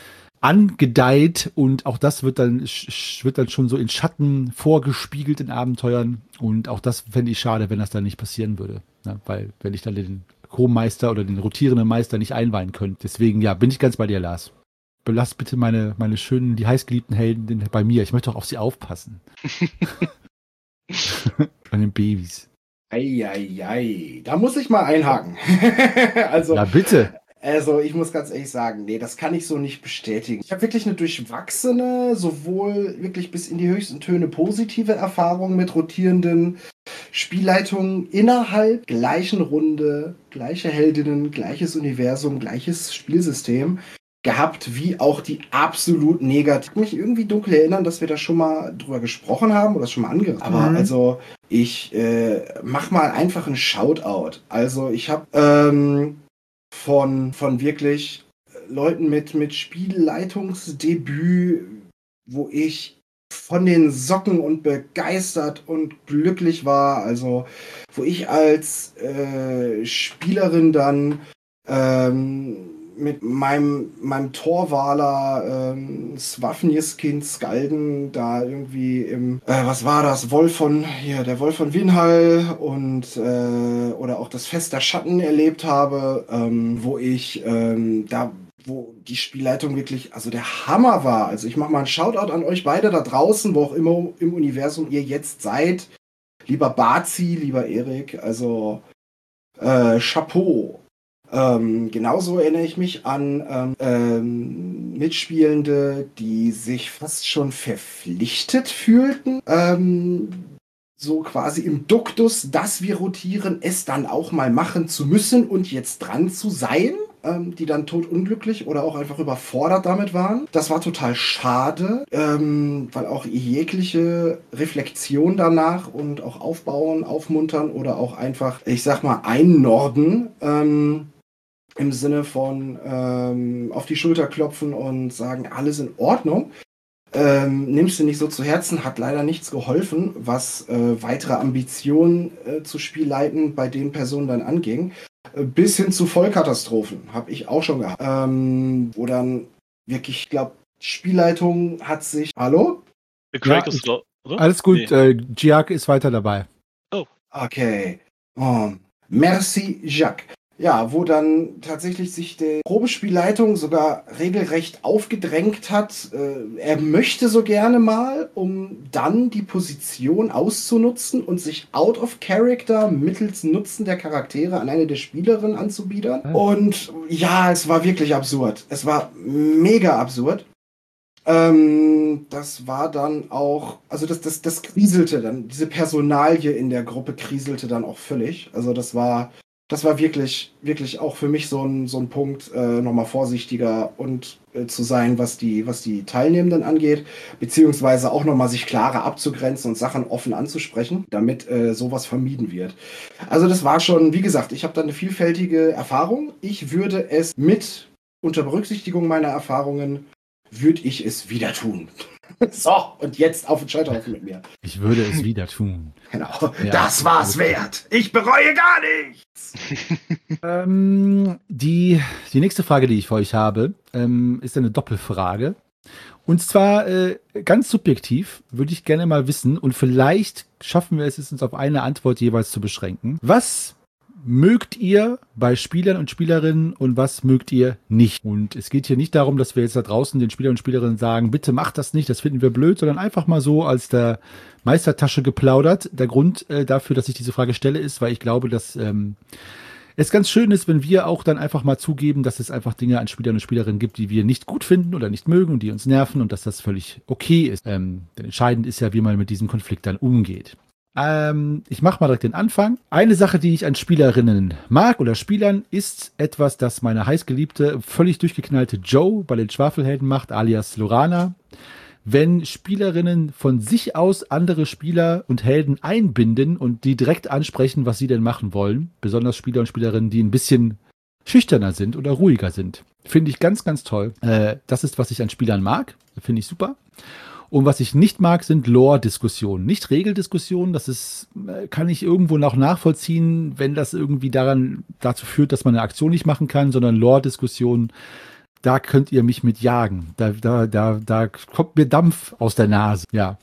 angedeiht und auch das wird dann wird dann schon so in Schatten vorgespiegelt in Abenteuern und auch das fände ich schade, wenn das dann nicht passieren würde, ne? Weil wenn ich dann den Co-Meister oder den rotierenden Meister nicht einweihen könnte. Deswegen, ja, bin ich ganz bei dir, Lars. Belass bitte meine, meine schönen, die heißgeliebten Helden bei mir. Ich möchte auch auf sie aufpassen. Bei den Babys. Eieiei, da muss ich mal einhaken. also, ja, bitte. Also, ich muss ganz ehrlich sagen, nee, das kann ich so nicht bestätigen. Ich habe wirklich eine durchwachsene, sowohl wirklich bis in die höchsten Töne positive Erfahrung mit rotierenden Spielleitungen innerhalb gleichen Runde, gleiche Heldinnen, gleiches Universum, gleiches Spielsystem gehabt, wie auch die absolut negativ. Ich kann mich irgendwie dunkel erinnern, dass wir da schon mal drüber gesprochen haben oder das schon mal angerissen. Aber mhm. also, ich äh, mach mal einfach einen Shoutout. Also, ich habe ähm, von, von wirklich Leuten mit, mit Spielleitungsdebüt, wo ich von den Socken und begeistert und glücklich war, also wo ich als äh, Spielerin dann ähm, mit meinem, meinem Torwaler ähm, Swafnirskind Skalden da irgendwie im, äh, was war das, Wolf von, hier, der Wolf von Winhall und äh, oder auch das Fest der Schatten erlebt habe, ähm, wo ich ähm, da wo die Spielleitung wirklich, also der Hammer war. Also ich mache mal einen Shoutout an euch beide da draußen, wo auch immer im Universum ihr jetzt seid. Lieber Bazi, lieber Erik, also äh, Chapeau. Ähm, genauso erinnere ich mich an ähm, ähm, Mitspielende, die sich fast schon verpflichtet fühlten, ähm, so quasi im Duktus, dass wir rotieren, es dann auch mal machen zu müssen und jetzt dran zu sein, ähm, die dann todunglücklich oder auch einfach überfordert damit waren. Das war total schade, ähm, weil auch jegliche Reflexion danach und auch aufbauen, aufmuntern oder auch einfach, ich sag mal, einnorden, ähm, im Sinne von ähm, auf die Schulter klopfen und sagen, alles in Ordnung. Ähm, nimmst du nicht so zu Herzen, hat leider nichts geholfen, was äh, weitere Ambitionen äh, zu Spielleiten bei den Personen dann anging. Äh, bis hin zu Vollkatastrophen, habe ich auch schon gehabt. Ähm, wo dann wirklich, ich glaube, Spielleitung hat sich... Hallo? Craig Ja, ist da, oder? Alles gut, Nee. äh, Giac ist weiter dabei. Okay. Oh, merci, Jacques. Ja, wo dann tatsächlich sich die Probespielleitung sogar regelrecht aufgedrängt hat. Äh, er möchte so gerne mal, um dann die Position auszunutzen und sich out of character mittels Nutzen der Charaktere an eine der Spielerinnen anzubiedern. Ah. Und ja, es war wirklich absurd. Es war mega absurd. Ähm, das war dann auch, also das, das, das kriselte dann, diese Personalie in der Gruppe kriselte dann auch völlig. Also das war... Das war wirklich, wirklich auch für mich so ein, so ein Punkt, äh, nochmal vorsichtiger und äh, zu sein, was die, was die Teilnehmenden angeht, beziehungsweise auch nochmal sich klarer abzugrenzen und Sachen offen anzusprechen, damit äh, sowas vermieden wird. Also das war schon, wie gesagt, ich habe da eine vielfältige Erfahrung. Ich würde es mit, unter Berücksichtigung meiner Erfahrungen, würde ich es wieder tun. So, und jetzt auf den Scheiterhaufen mit mir. Ich würde es wieder tun. Genau, Ja, das war's wert. Ich bereue gar nichts. Ähm, die, die nächste Frage, die ich für euch habe, ähm, ist eine Doppelfrage. Und zwar äh, ganz subjektiv würde ich gerne mal wissen, und vielleicht schaffen wir es, es uns auf eine Antwort jeweils zu beschränken. Was mögt ihr bei Spielern und Spielerinnen und was mögt ihr nicht? Und es geht hier nicht darum, dass wir jetzt da draußen den Spielern und Spielerinnen sagen, bitte macht das nicht, das finden wir blöd, sondern einfach mal so als der Meistertasche geplaudert. Der Grund äh, dafür, dass ich diese Frage stelle, ist, weil ich glaube, dass ähm, es ganz schön ist, wenn wir auch dann einfach mal zugeben, dass es einfach Dinge an Spielern und Spielerinnen gibt, die wir nicht gut finden oder nicht mögen und die uns nerven und dass das völlig okay ist. Ähm, denn entscheidend ist ja, wie man mit diesem Konflikt dann umgeht. Ähm, ich mache mal direkt den Anfang. Eine Sache, die ich an Spielerinnen mag oder Spielern, ist etwas, das meine heißgeliebte, völlig durchgeknallte Joe bei den Schwafelhelden macht, alias Lorana. Wenn Spielerinnen von sich aus andere Spieler und Helden einbinden und die direkt ansprechen, was sie denn machen wollen, besonders Spieler und Spielerinnen, die ein bisschen schüchterner sind oder ruhiger sind, finde ich ganz, ganz toll. Äh, das ist, was ich an Spielern mag, finde ich super. Und was ich nicht mag, sind Lore-Diskussionen. Nicht Regeldiskussionen, das ist, kann ich irgendwo noch nachvollziehen, wenn das irgendwie daran, dazu führt, dass man eine Aktion nicht machen kann, sondern Lore-Diskussionen, da könnt ihr mich mit jagen. Da, da, da, da kommt mir Dampf aus der Nase. Ja.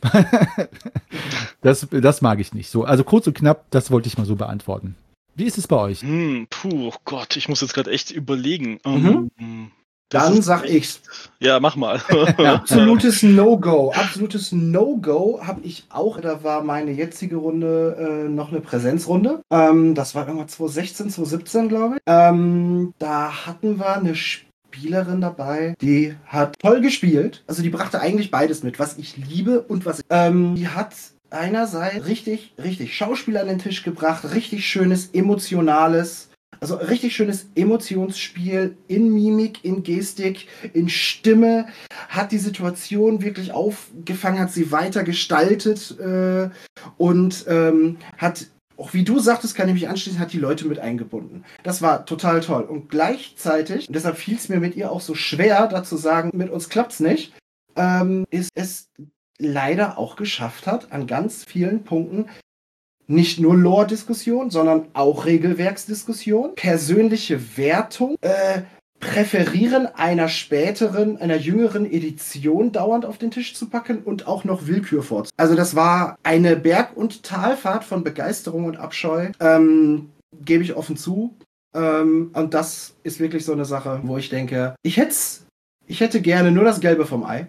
das, das mag ich nicht. So, also kurz und knapp, das wollte ich mal so beantworten. Wie ist es bei euch? Hm, puh, oh Gott, ich muss jetzt gerade echt überlegen. Mhm. Um, das Dann ist sag echt- ich's. Ja, mach mal. Absolutes No-Go. Absolutes No-Go habe ich auch. Da war meine jetzige Runde äh, noch eine Präsenzrunde. Ähm, das war irgendwann zwanzig sechzehn, zwanzig siebzehn, glaube ich. Ähm, da hatten wir eine Spielerin dabei, die hat toll gespielt. Also die brachte eigentlich beides mit, was ich liebe und was ich... Ähm, die hat einerseits richtig, richtig Schauspieler an den Tisch gebracht, richtig schönes, emotionales... Also richtig schönes Emotionsspiel in Mimik, in Gestik, in Stimme, hat die Situation wirklich aufgefangen, hat sie weiter gestaltet äh, und ähm, hat, auch wie du sagtest, kann ich mich anschließen, hat die Leute mit eingebunden. Das war total toll. Und gleichzeitig, und deshalb fiel es mir mit ihr auch so schwer, da zu sagen, mit uns klappt's nicht, ähm, ist es leider auch geschafft hat, an ganz vielen Punkten nicht nur Lore-Diskussion, sondern auch Regelwerksdiskussion, persönliche Wertung, äh, Präferieren einer späteren, einer jüngeren Edition dauernd auf den Tisch zu packen und auch noch Willkür vorzunehmen. Also das war eine Berg- und Talfahrt von Begeisterung und Abscheu, ähm, gebe ich offen zu. Ähm, und das ist wirklich so eine Sache, wo ich denke, ich hätte ich hätte gerne nur das Gelbe vom Ei.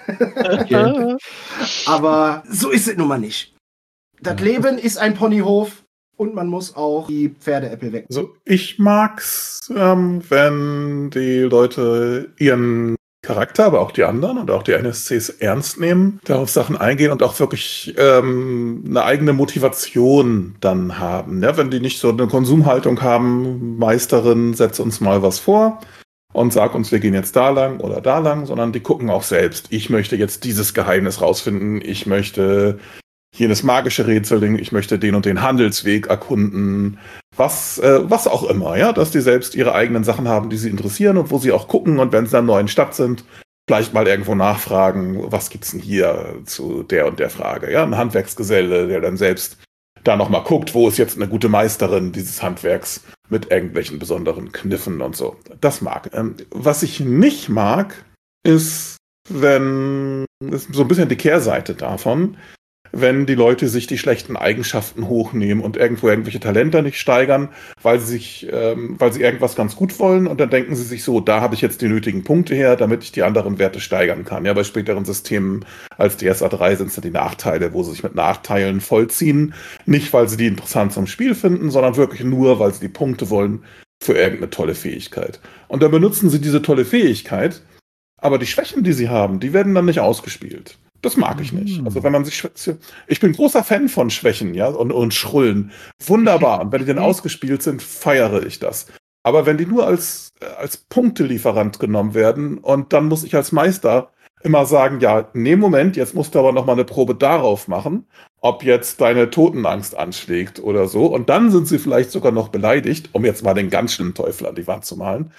Okay. Aber so ist es nun mal nicht. Das Ja. Leben ist ein Ponyhof und man muss auch die Pferdeäpfel weg. Also ich mag's, ähm, wenn die Leute ihren Charakter, aber auch die anderen und auch die N S Cs ernst nehmen, da auf Sachen eingehen und auch wirklich ähm, eine eigene Motivation dann haben. Ja, wenn die nicht so eine Konsumhaltung haben, Meisterin, setz uns mal was vor und sag uns, wir gehen jetzt da lang oder da lang, sondern die gucken auch selbst. Ich möchte jetzt dieses Geheimnis rausfinden, ich möchte jenes magische Rätselding, ich möchte den und den Handelsweg erkunden, was, äh, was auch immer, ja, dass die selbst ihre eigenen Sachen haben, die sie interessieren und wo sie auch gucken und wenn sie in einer neuen Stadt sind, vielleicht mal irgendwo nachfragen, was gibt's denn hier zu der und der Frage, ja, ein Handwerksgeselle, der dann selbst da nochmal guckt, wo ist jetzt eine gute Meisterin dieses Handwerks mit irgendwelchen besonderen Kniffen und so. Das mag. Ähm, was ich nicht mag, ist, wenn, ist so ein bisschen die Kehrseite davon, wenn die Leute sich die schlechten Eigenschaften hochnehmen und irgendwo irgendwelche Talente nicht steigern, weil sie sich, ähm, weil sie irgendwas ganz gut wollen und dann denken sie sich so, da habe ich jetzt die nötigen Punkte her, damit ich die anderen Werte steigern kann. Ja, bei späteren Systemen als D S A drei sind es dann die Nachteile, wo sie sich mit Nachteilen vollziehen. Nicht, weil sie die interessant zum Spiel finden, sondern wirklich nur, weil sie die Punkte wollen für irgendeine tolle Fähigkeit. Und dann benutzen sie diese tolle Fähigkeit, aber die Schwächen, die sie haben, die werden dann nicht ausgespielt. Das mag ich nicht. Also wenn man sich, ich bin großer Fan von Schwächen, ja, und, und Schrullen. Wunderbar. Und wenn die dann ausgespielt sind, feiere ich das. Aber wenn die nur als, als Punktelieferant genommen werden und dann muss ich als Meister immer sagen, ja, nee, Moment, jetzt musst du aber noch mal eine Probe darauf machen, ob jetzt deine Totenangst anschlägt oder so. Und dann sind sie vielleicht sogar noch beleidigt, um jetzt mal den ganz schlimmen Teufel an die Wand zu malen.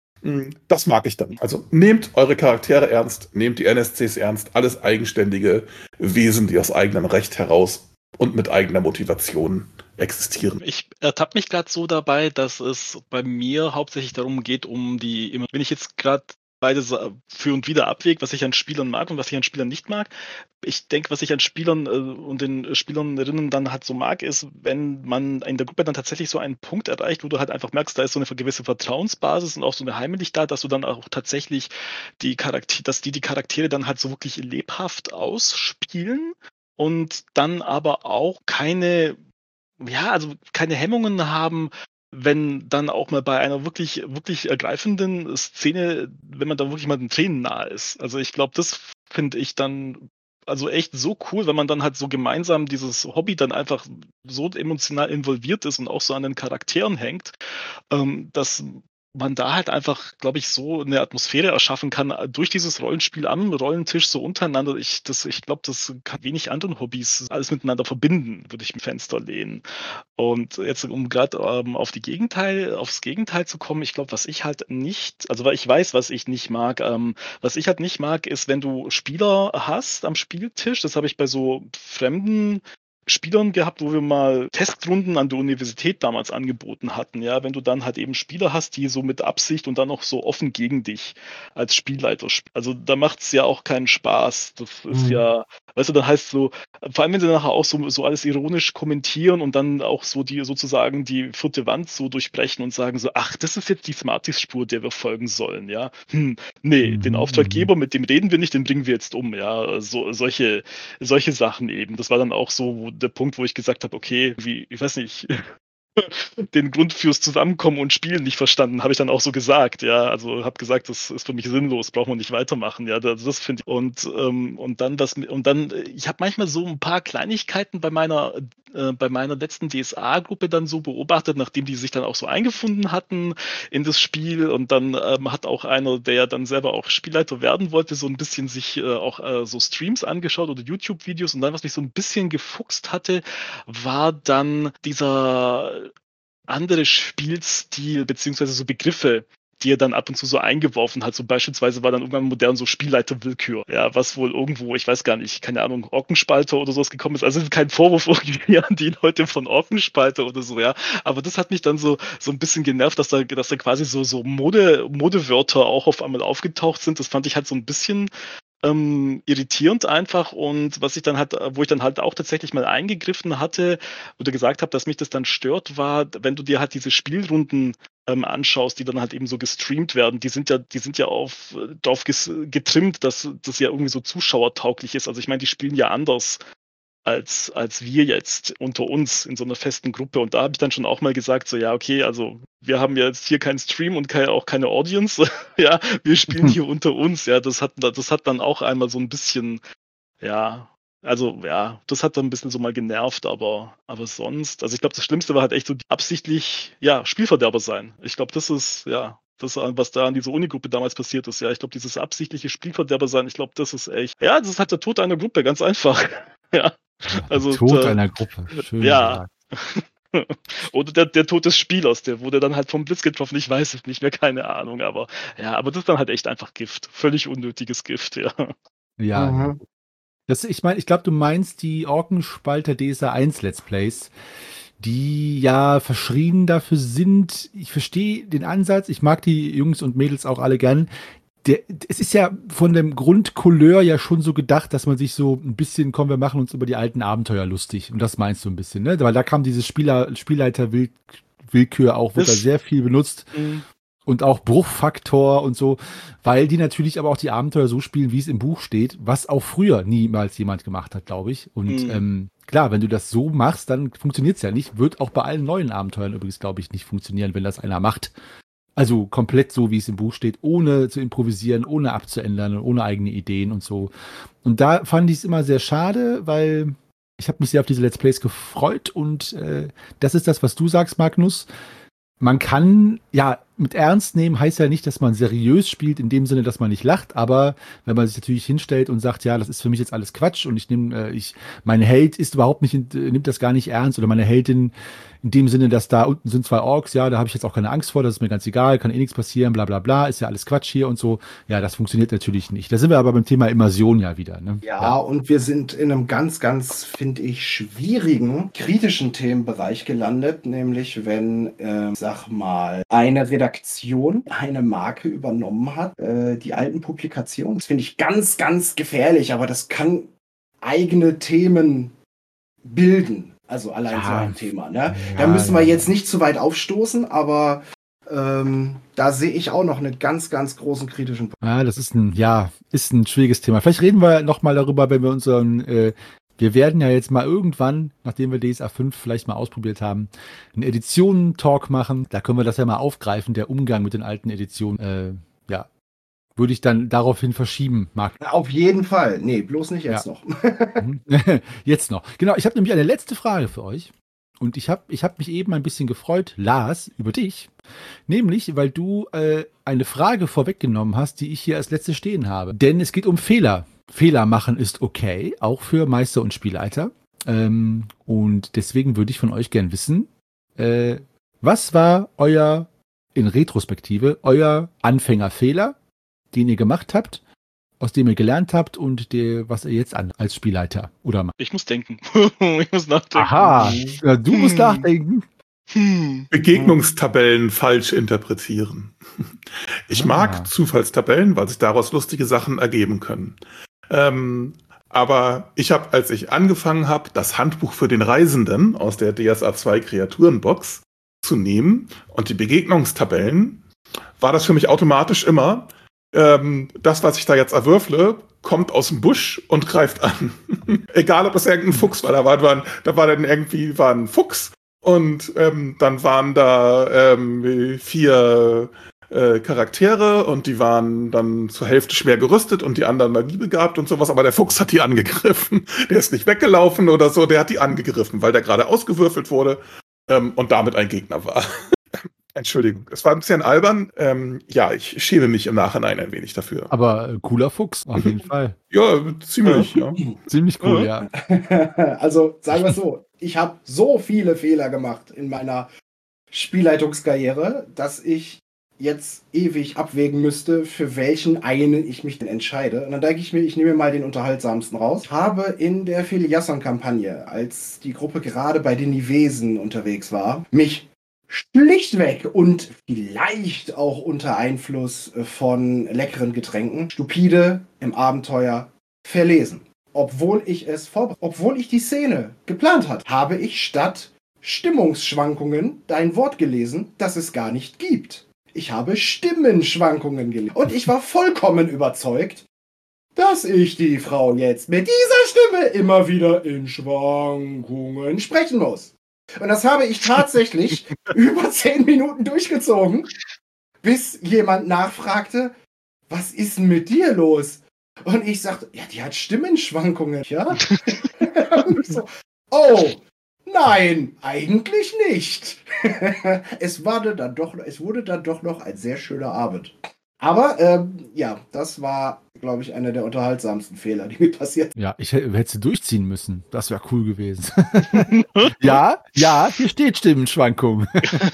Das mag ich dann. Also nehmt eure Charaktere ernst, nehmt die N S Cs ernst, alles eigenständige Wesen, die aus eigenem Recht heraus und mit eigener Motivation existieren. Ich ertappe mich gerade so dabei, dass es bei mir hauptsächlich darum geht, um die, wenn ich jetzt gerade beides für und wieder abwäge, was ich an Spielern mag und was ich an Spielern nicht mag. Ich denke, was ich an Spielern äh, und den Spielerinnen dann halt so mag, ist, wenn man in der Gruppe dann tatsächlich so einen Punkt erreicht, wo du halt einfach merkst, da ist so eine gewisse Vertrauensbasis und auch so eine Heimlichkeit, dass du dann auch tatsächlich die Charaktere, dass die die Charaktere dann halt so wirklich lebhaft ausspielen und dann aber auch keine, ja, also keine Hemmungen haben, wenn dann auch mal bei einer wirklich, wirklich ergreifenden Szene, wenn man da wirklich mal den Tränen nahe ist. Also ich glaube, das finde ich dann also echt so cool, wenn man dann halt so gemeinsam dieses Hobby dann einfach so emotional involviert ist und auch so an den Charakteren hängt, ähm, dass man da halt einfach, glaube ich, so eine Atmosphäre erschaffen kann durch dieses Rollenspiel am Rollentisch so untereinander. Ich, das, ich glaube, das kann wenig anderen Hobbys alles miteinander verbinden, würde ich im Fenster lehnen. Und jetzt, um gerade ähm, auf die Gegenteil, aufs Gegenteil zu kommen, ich glaube, was ich halt nicht, also weil ich weiß, was ich nicht mag, ähm, was ich halt nicht mag, ist, wenn du Spieler hast am Spieltisch, das habe ich bei so fremden Spielern gehabt, wo wir mal Testrunden an der Universität damals angeboten hatten, ja, wenn du dann halt eben Spieler hast, die so mit Absicht und dann auch so offen gegen dich als Spielleiter spielen. Also da macht's ja auch keinen Spaß. Das ist Mhm. ja, weißt du, dann heißt so, vor allem wenn sie nachher auch so, so alles ironisch kommentieren und dann auch so die sozusagen die vierte Wand so durchbrechen und sagen so, ach, das ist jetzt die Smarties-Spur, der wir folgen sollen, ja. Hm, nee, den Mhm, Auftraggeber, mit dem reden wir nicht, den bringen wir jetzt um, ja. So, solche, solche Sachen eben. Das war dann auch so, wo der Punkt, wo ich gesagt habe, okay, wie, ich weiß nicht, den Grund fürs Zusammenkommen und Spielen nicht verstanden, habe ich dann auch so gesagt, ja, also habe gesagt, das ist für mich sinnlos, brauchen wir nicht weitermachen, ja, das, das finde ich und ähm, und dann das und dann ich habe manchmal so ein paar Kleinigkeiten bei meiner äh, bei meiner letzten D S A-Gruppe dann so beobachtet, nachdem die sich dann auch so eingefunden hatten in das Spiel und dann ähm, hat auch einer, der ja dann selber auch Spielleiter werden wollte, so ein bisschen sich äh, auch äh, so Streams angeschaut oder YouTube-Videos und dann, was mich so ein bisschen gefuchst hatte, war dann dieser andere Spielstil beziehungsweise so Begriffe, die er dann ab und zu so eingeworfen hat. So beispielsweise war dann irgendwann modern so Spielleiterwillkür. Ja, was wohl irgendwo, ich weiß gar nicht, keine Ahnung, Orkenspalter oder sowas gekommen ist. Also es ist kein Vorwurf irgendwie an die Leute von Orkenspalter oder so, ja. Aber das hat mich dann so, so ein bisschen genervt, dass da, dass da quasi so, so Mode, Modewörter auch auf einmal aufgetaucht sind. Das fand ich halt so ein bisschen ähm, irritierend einfach und was ich dann halt, wo ich dann halt auch tatsächlich mal eingegriffen hatte oder gesagt habe, dass mich das dann stört, war, wenn du dir halt diese Spielrunden ähm, anschaust, die dann halt eben so gestreamt werden, die sind ja, die sind ja auf, darauf ges- getrimmt, dass das ja irgendwie so zuschauertauglich ist. Also ich meine, die spielen ja anders als, als wir jetzt unter uns in so einer festen Gruppe. Und da habe ich dann schon auch mal gesagt, so ja, okay, also wir haben ja jetzt hier keinen Stream und keine, auch keine Audience. Ja, wir spielen hier unter uns. Ja, das hat, das hat dann auch einmal so ein bisschen, ja, also ja, das hat dann ein bisschen so mal genervt, aber, aber sonst, also ich glaube, das Schlimmste war halt echt so die absichtlich, ja, Spielverderber sein. Ich glaube, das ist, ja, das, was da an dieser Unigruppe damals passiert ist, ja, ich glaube, dieses absichtliche Spielverderber sein, ich glaube, das ist echt, ja, das ist halt der Tod einer Gruppe, ganz einfach. Ja. Also, Tod da, einer Gruppe. Schön ja. gesagt. Oder der, der Tod des Spielers, der wurde dann halt vom Blitz getroffen, ich weiß es nicht mehr, keine Ahnung, aber ja, aber das ist dann halt echt einfach Gift. Völlig unnötiges Gift, ja. Ja. Mhm. Das, ich meine, ich glaube, du meinst die Orkenspalter D S A eins Let's Plays, die ja verschrien dafür sind. Ich verstehe den Ansatz, ich mag die Jungs und Mädels auch alle gern. Der, es ist ja von dem Grundcouleur ja schon so gedacht, dass man sich so ein bisschen, komm, wir machen uns über die alten Abenteuer lustig. Und das meinst du ein bisschen, ne? Weil da kam dieses Spieler, Spielleiter-Willkür auch, wird da sehr viel benutzt. Mhm. Und auch Bruchfaktor und so, weil die natürlich aber auch die Abenteuer so spielen, wie es im Buch steht, was auch früher niemals jemand gemacht hat, glaube ich. Und Mhm. ähm, klar, wenn du das so machst, dann funktioniert es ja nicht. Wird auch bei allen neuen Abenteuern übrigens, glaube ich, nicht funktionieren, wenn das einer macht. Also komplett so, wie es im Buch steht, ohne zu improvisieren, ohne abzuändern und ohne eigene Ideen und so. Und da fand ich es immer sehr schade, weil ich habe mich sehr auf diese Let's Plays gefreut und äh, das ist das, was du sagst, Magnus. Man kann, ja, mit ernst nehmen heißt ja nicht, dass man seriös spielt, in dem Sinne, dass man nicht lacht, aber wenn man sich natürlich hinstellt und sagt, ja, das ist für mich jetzt alles Quatsch und ich nehme, äh, ich, mein Held ist überhaupt nicht, äh, nimmt das gar nicht ernst oder meine Heldin in dem Sinne, dass da unten sind zwei Orks, ja, da habe ich jetzt auch keine Angst vor, das ist mir ganz egal, kann eh nichts passieren, bla bla bla, ist ja alles Quatsch hier und so. Ja, das funktioniert natürlich nicht. Da sind wir aber beim Thema Immersion ja wieder. Ne? Ja, ja, und wir sind in einem ganz, ganz, finde ich, schwierigen, kritischen Themenbereich gelandet, nämlich wenn, äh, sag mal, eine Redaktion eine Marke übernommen hat, äh, die alten Publikationen. Das finde ich ganz, ganz gefährlich, aber das kann eigene Themen bilden. Also allein Ja. so ein Thema. Ne? Ja, Da müssen wir ja. jetzt nicht zu weit aufstoßen, aber ähm, da sehe ich auch noch einen ganz, ganz großen kritischen Punkt. Ja, das ist ein, ja, ist ein schwieriges Thema. Vielleicht reden wir noch mal darüber, wenn wir unseren, äh, wir werden ja jetzt mal irgendwann, nachdem wir D S A fünf vielleicht mal ausprobiert haben, einen Editionen-Talk machen. Da können wir das ja mal aufgreifen, der Umgang mit den alten Editionen. Äh, ja, würde ich dann daraufhin verschieben, Marc. Auf jeden Fall. Nee, bloß nicht jetzt Ja. noch. Mhm. Jetzt noch. Genau, ich habe nämlich eine letzte Frage für euch. Und ich habe ich hab mich eben ein bisschen gefreut, Lars, über dich. Nämlich, weil du äh, eine Frage vorweggenommen hast, die ich hier als letzte stehen habe. Denn es geht um Fehler. Fehler machen ist okay, auch für Meister und Spielleiter. Ähm, und deswegen würde ich von euch gern wissen, äh, was war euer, in Retrospektive, euer Anfängerfehler, den ihr gemacht habt, aus dem ihr gelernt habt und der, was ihr jetzt an als Spielleiter oder macht? Ich muss denken. Ich muss nachdenken. Aha, ja, du musst Hm. nachdenken. Hm. Begegnungstabellen falsch interpretieren. Ich Ah. mag Zufallstabellen, weil sich daraus lustige Sachen ergeben können. Ähm, aber ich habe, als ich angefangen habe, das Handbuch für den Reisenden aus der D S A zwei Kreaturenbox zu nehmen und die Begegnungstabellen, war das für mich automatisch immer, ähm, das, was ich da jetzt erwürfle, kommt aus dem Busch und greift an. Egal, ob es irgendein Fuchs war. Da war, war, da war dann irgendwie war ein Fuchs und ähm, dann waren da ähm, vier äh, Charaktere und die waren dann zur Hälfte schwer gerüstet und die anderen Magie begabt und sowas. Aber der Fuchs hat die angegriffen. Der ist nicht weggelaufen oder so, der hat die angegriffen, weil der gerade ausgewürfelt wurde ähm, und damit ein Gegner war. Entschuldigung, es war ein bisschen albern. Ähm, ja, ich schäme mich im Nachhinein ein wenig dafür. Aber äh, cooler Fuchs, auf jeden Fall. Ja, ziemlich, ja. Ziemlich cool, ja. Also sagen wir es so, ich habe so viele Fehler gemacht in meiner Spielleitungskarriere, dass ich jetzt ewig abwägen müsste, für welchen einen ich mich denn entscheide. Und dann denke ich mir, ich nehme mal den unterhaltsamsten raus. Habe in der Filiasson-Kampagne, als die Gruppe gerade bei den Nivesen unterwegs war, mich schlichtweg und vielleicht auch unter Einfluss von leckeren Getränken stupide im Abenteuer verlesen. Obwohl ich es vorbe- obwohl ich die Szene geplant hatte, habe ich statt Stimmungsschwankungen dein Wort gelesen, das es gar nicht gibt. Ich habe Stimmenschwankungen gelesen. Und ich war vollkommen überzeugt, dass ich die Frau jetzt mit dieser Stimme immer wieder in Schwankungen sprechen muss. Und das habe ich tatsächlich über zehn Minuten durchgezogen, bis jemand nachfragte, was ist denn mit dir los? Und ich sagte, ja, die hat Stimmenschwankungen, ja? Und ich so, oh, nein, eigentlich nicht. es, war dann doch, es wurde dann doch noch ein sehr schöner Abend. Aber ähm, ja, das war, glaube ich, einer der unterhaltsamsten Fehler, die mir passiert. Ja, ich hätte, hätte durchziehen müssen. Das wäre cool gewesen. ja, ja, hier steht Stimmenschwankung.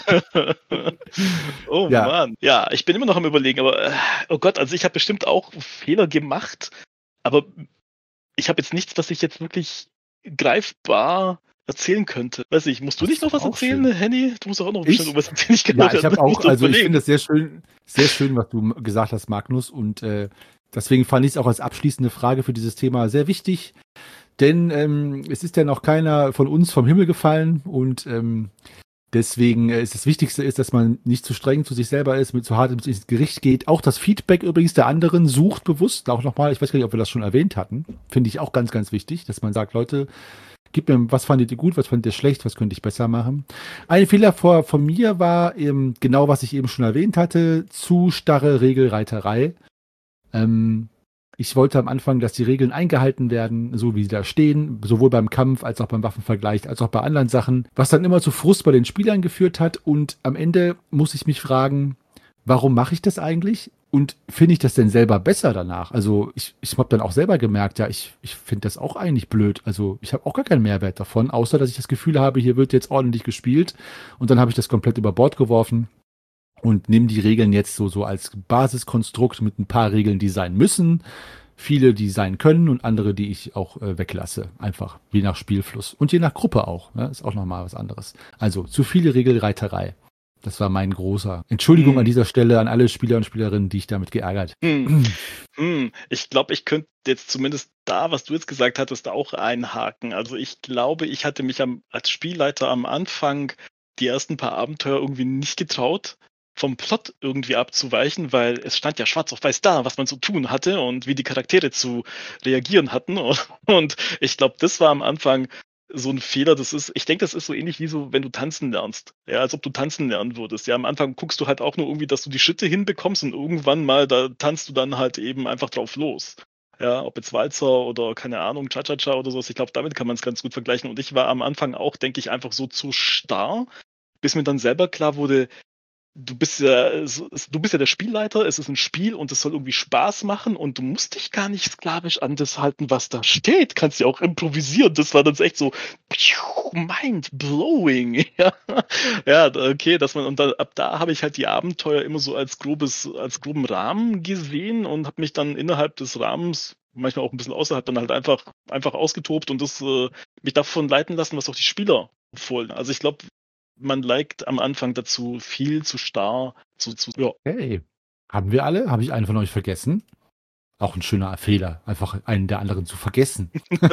oh Ja. Mann. Ja, ich bin immer noch am Überlegen, aber äh, oh Gott, also ich habe bestimmt auch Fehler gemacht, aber ich habe jetzt nichts, was ich jetzt wirklich greifbar erzählen könnte. Weiß ich, musst du Das nicht ist noch was auch erzählen, schön. Henny? Du musst doch auch noch Ich? bestimmt irgendwas erzählen. Ich Ja, ich habe muss auch, doch also ich überlegen. finde das sehr schön, sehr schön, was du gesagt hast, Magnus. Und äh, deswegen fand ich es auch als abschließende Frage für dieses Thema sehr wichtig. Denn ähm, es ist ja noch keiner von uns vom Himmel gefallen und ähm, deswegen äh, ist das Wichtigste ist, dass man nicht zu streng zu sich selber ist, mit zu hart ins Gericht geht. Auch das Feedback übrigens der anderen sucht bewusst. Auch nochmal, ich weiß gar nicht, ob wir das schon erwähnt hatten. Finde ich auch ganz, ganz wichtig, dass man sagt, Leute, gib mir, was fandet ihr gut, was fandet ihr schlecht, was könnte ich besser machen. Ein Fehler vor, von mir war eben genau, was ich eben schon erwähnt hatte, zu starre Regelreiterei. Ähm, ich wollte am Anfang, dass die Regeln eingehalten werden, so wie sie da stehen, sowohl beim Kampf als auch beim Waffenvergleich, als auch bei anderen Sachen, was dann immer zu Frust bei den Spielern geführt hat. Und am Ende muss ich mich fragen, warum mache ich das eigentlich? Und finde ich das denn selber besser danach? Also ich, ich habe dann auch selber gemerkt, ja, ich, ich finde das auch eigentlich blöd. Also ich habe auch gar keinen Mehrwert davon, außer dass ich das Gefühl habe, hier wird jetzt ordentlich gespielt. Und dann habe ich das komplett über Bord geworfen und nehme die Regeln jetzt so, so als Basiskonstrukt mit ein paar Regeln, die sein müssen. Viele, die sein können und andere, die ich auch äh, weglasse. Einfach, je nach Spielfluss. Und je nach Gruppe auch. Ne? Ist auch nochmal was anderes. Also zu viele Regelreiterei. Das war mein großer. Entschuldigung Hm. an dieser Stelle an alle Spieler und Spielerinnen, die ich damit geärgert. Hm. Hm. Ich glaube, ich könnte jetzt zumindest da, was du jetzt gesagt hattest, auch einhaken. Also ich glaube, ich hatte mich am, als Spielleiter am Anfang die ersten paar Abenteuer irgendwie nicht getraut, vom Plot irgendwie abzuweichen, weil es stand ja schwarz auf weiß da, was man zu tun hatte und wie die Charaktere zu reagieren hatten. Und ich glaube, das war am Anfang so ein Fehler. Das ist, ich denke, das ist so ähnlich wie so, wenn du tanzen lernst. Ja, als ob du tanzen lernen würdest. Ja, am Anfang guckst du halt auch nur irgendwie, dass du die Schritte hinbekommst und irgendwann mal, da tanzt du dann halt eben einfach drauf los. Ja, ob jetzt Walzer oder keine Ahnung, Cha-Cha-Cha oder sowas. Ich glaube, damit kann man es ganz gut vergleichen. Und ich war am Anfang auch, denke ich, einfach so zu starr, bis mir dann selber klar wurde, du bist ja, du bist ja der Spielleiter, es ist ein Spiel und es soll irgendwie Spaß machen und du musst dich gar nicht sklavisch an das halten, was da steht. Kannst ja auch improvisieren. Das war dann echt so mind-blowing. Ja, ja, okay, dass man, und dann, ab da habe ich halt die Abenteuer immer so als grobes, als groben Rahmen gesehen und habe mich dann innerhalb des Rahmens, manchmal auch ein bisschen außerhalb, dann halt einfach, einfach ausgetobt und das, äh, mich davon leiten lassen, was auch die Spieler wollen. Also ich glaube, man neigt am Anfang dazu, viel zu starr zu, zu ja. Hey, haben wir alle? Habe ich einen von euch vergessen? Auch ein schöner Fehler, einfach einen der anderen zu vergessen.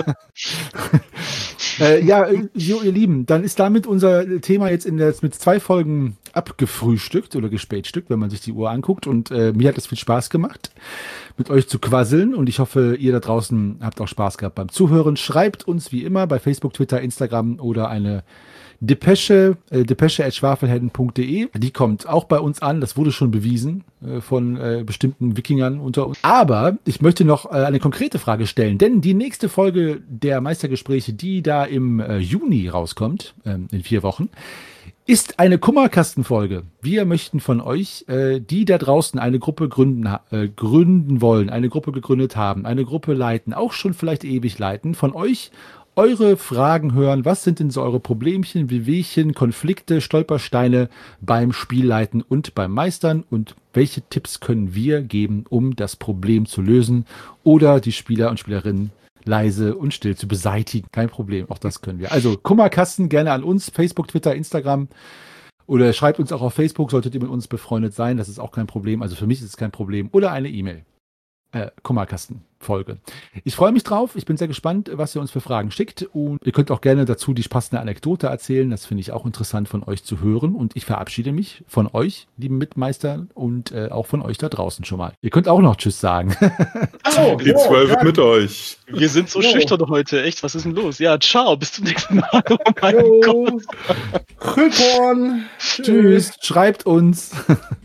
äh, ja, so, ihr Lieben, dann ist damit unser Thema jetzt in der, mit zwei Folgen abgefrühstückt oder gespätstückt, wenn man sich die Uhr anguckt. Und äh, mir hat es viel Spaß gemacht, mit euch zu quasseln. Und ich hoffe, ihr da draußen habt auch Spaß gehabt beim Zuhören. Schreibt uns wie immer bei Facebook, Twitter, Instagram oder eine Depesche, äh, depesche at schwafelhelden punkt de. Die kommt auch bei uns an. Das wurde schon bewiesen äh, von äh, bestimmten Wikingern unter uns. Aber ich möchte noch äh, eine konkrete Frage stellen, denn die nächste Folge der Meistergespräche, die da im äh, Juni rauskommt, äh, in vier Wochen, ist eine Kummerkastenfolge. Wir möchten von euch, äh, die da draußen eine Gruppe gründen, äh, gründen wollen, eine Gruppe gegründet haben, eine Gruppe leiten, auch schon vielleicht ewig leiten, von euch eure Fragen hören. Was sind denn so eure Problemchen, Wehwehchen, Konflikte, Stolpersteine beim Spielleiten und beim Meistern? Und welche Tipps können wir geben, um das Problem zu lösen oder die Spieler und Spielerinnen leise und still zu beseitigen? Kein Problem, auch das können wir. Also Kummerkasten gerne an uns, Facebook, Twitter, Instagram Oder schreibt uns auch auf Facebook, solltet ihr mit uns befreundet sein, das ist auch kein Problem. Also für mich ist es kein Problem. Oder eine E-Mail. Äh, Kummerkasten-Folge. Ich freue mich drauf. Ich bin sehr gespannt, was ihr uns für Fragen schickt. Und ihr könnt auch gerne dazu die passende Anekdote erzählen. Das finde ich auch interessant von euch zu hören. Und ich verabschiede mich von euch, lieben Mitmeister, und äh, auch von euch da draußen schon mal. Ihr könnt auch noch Tschüss sagen. Oh, die Zwölf ja. mit euch. Wir sind so jo. schüchtern heute. Echt, was ist denn los? Ja, ciao. Bis zum nächsten Mal. Oh mein jo. Gott. Grüß. Tschüss. Schreibt uns.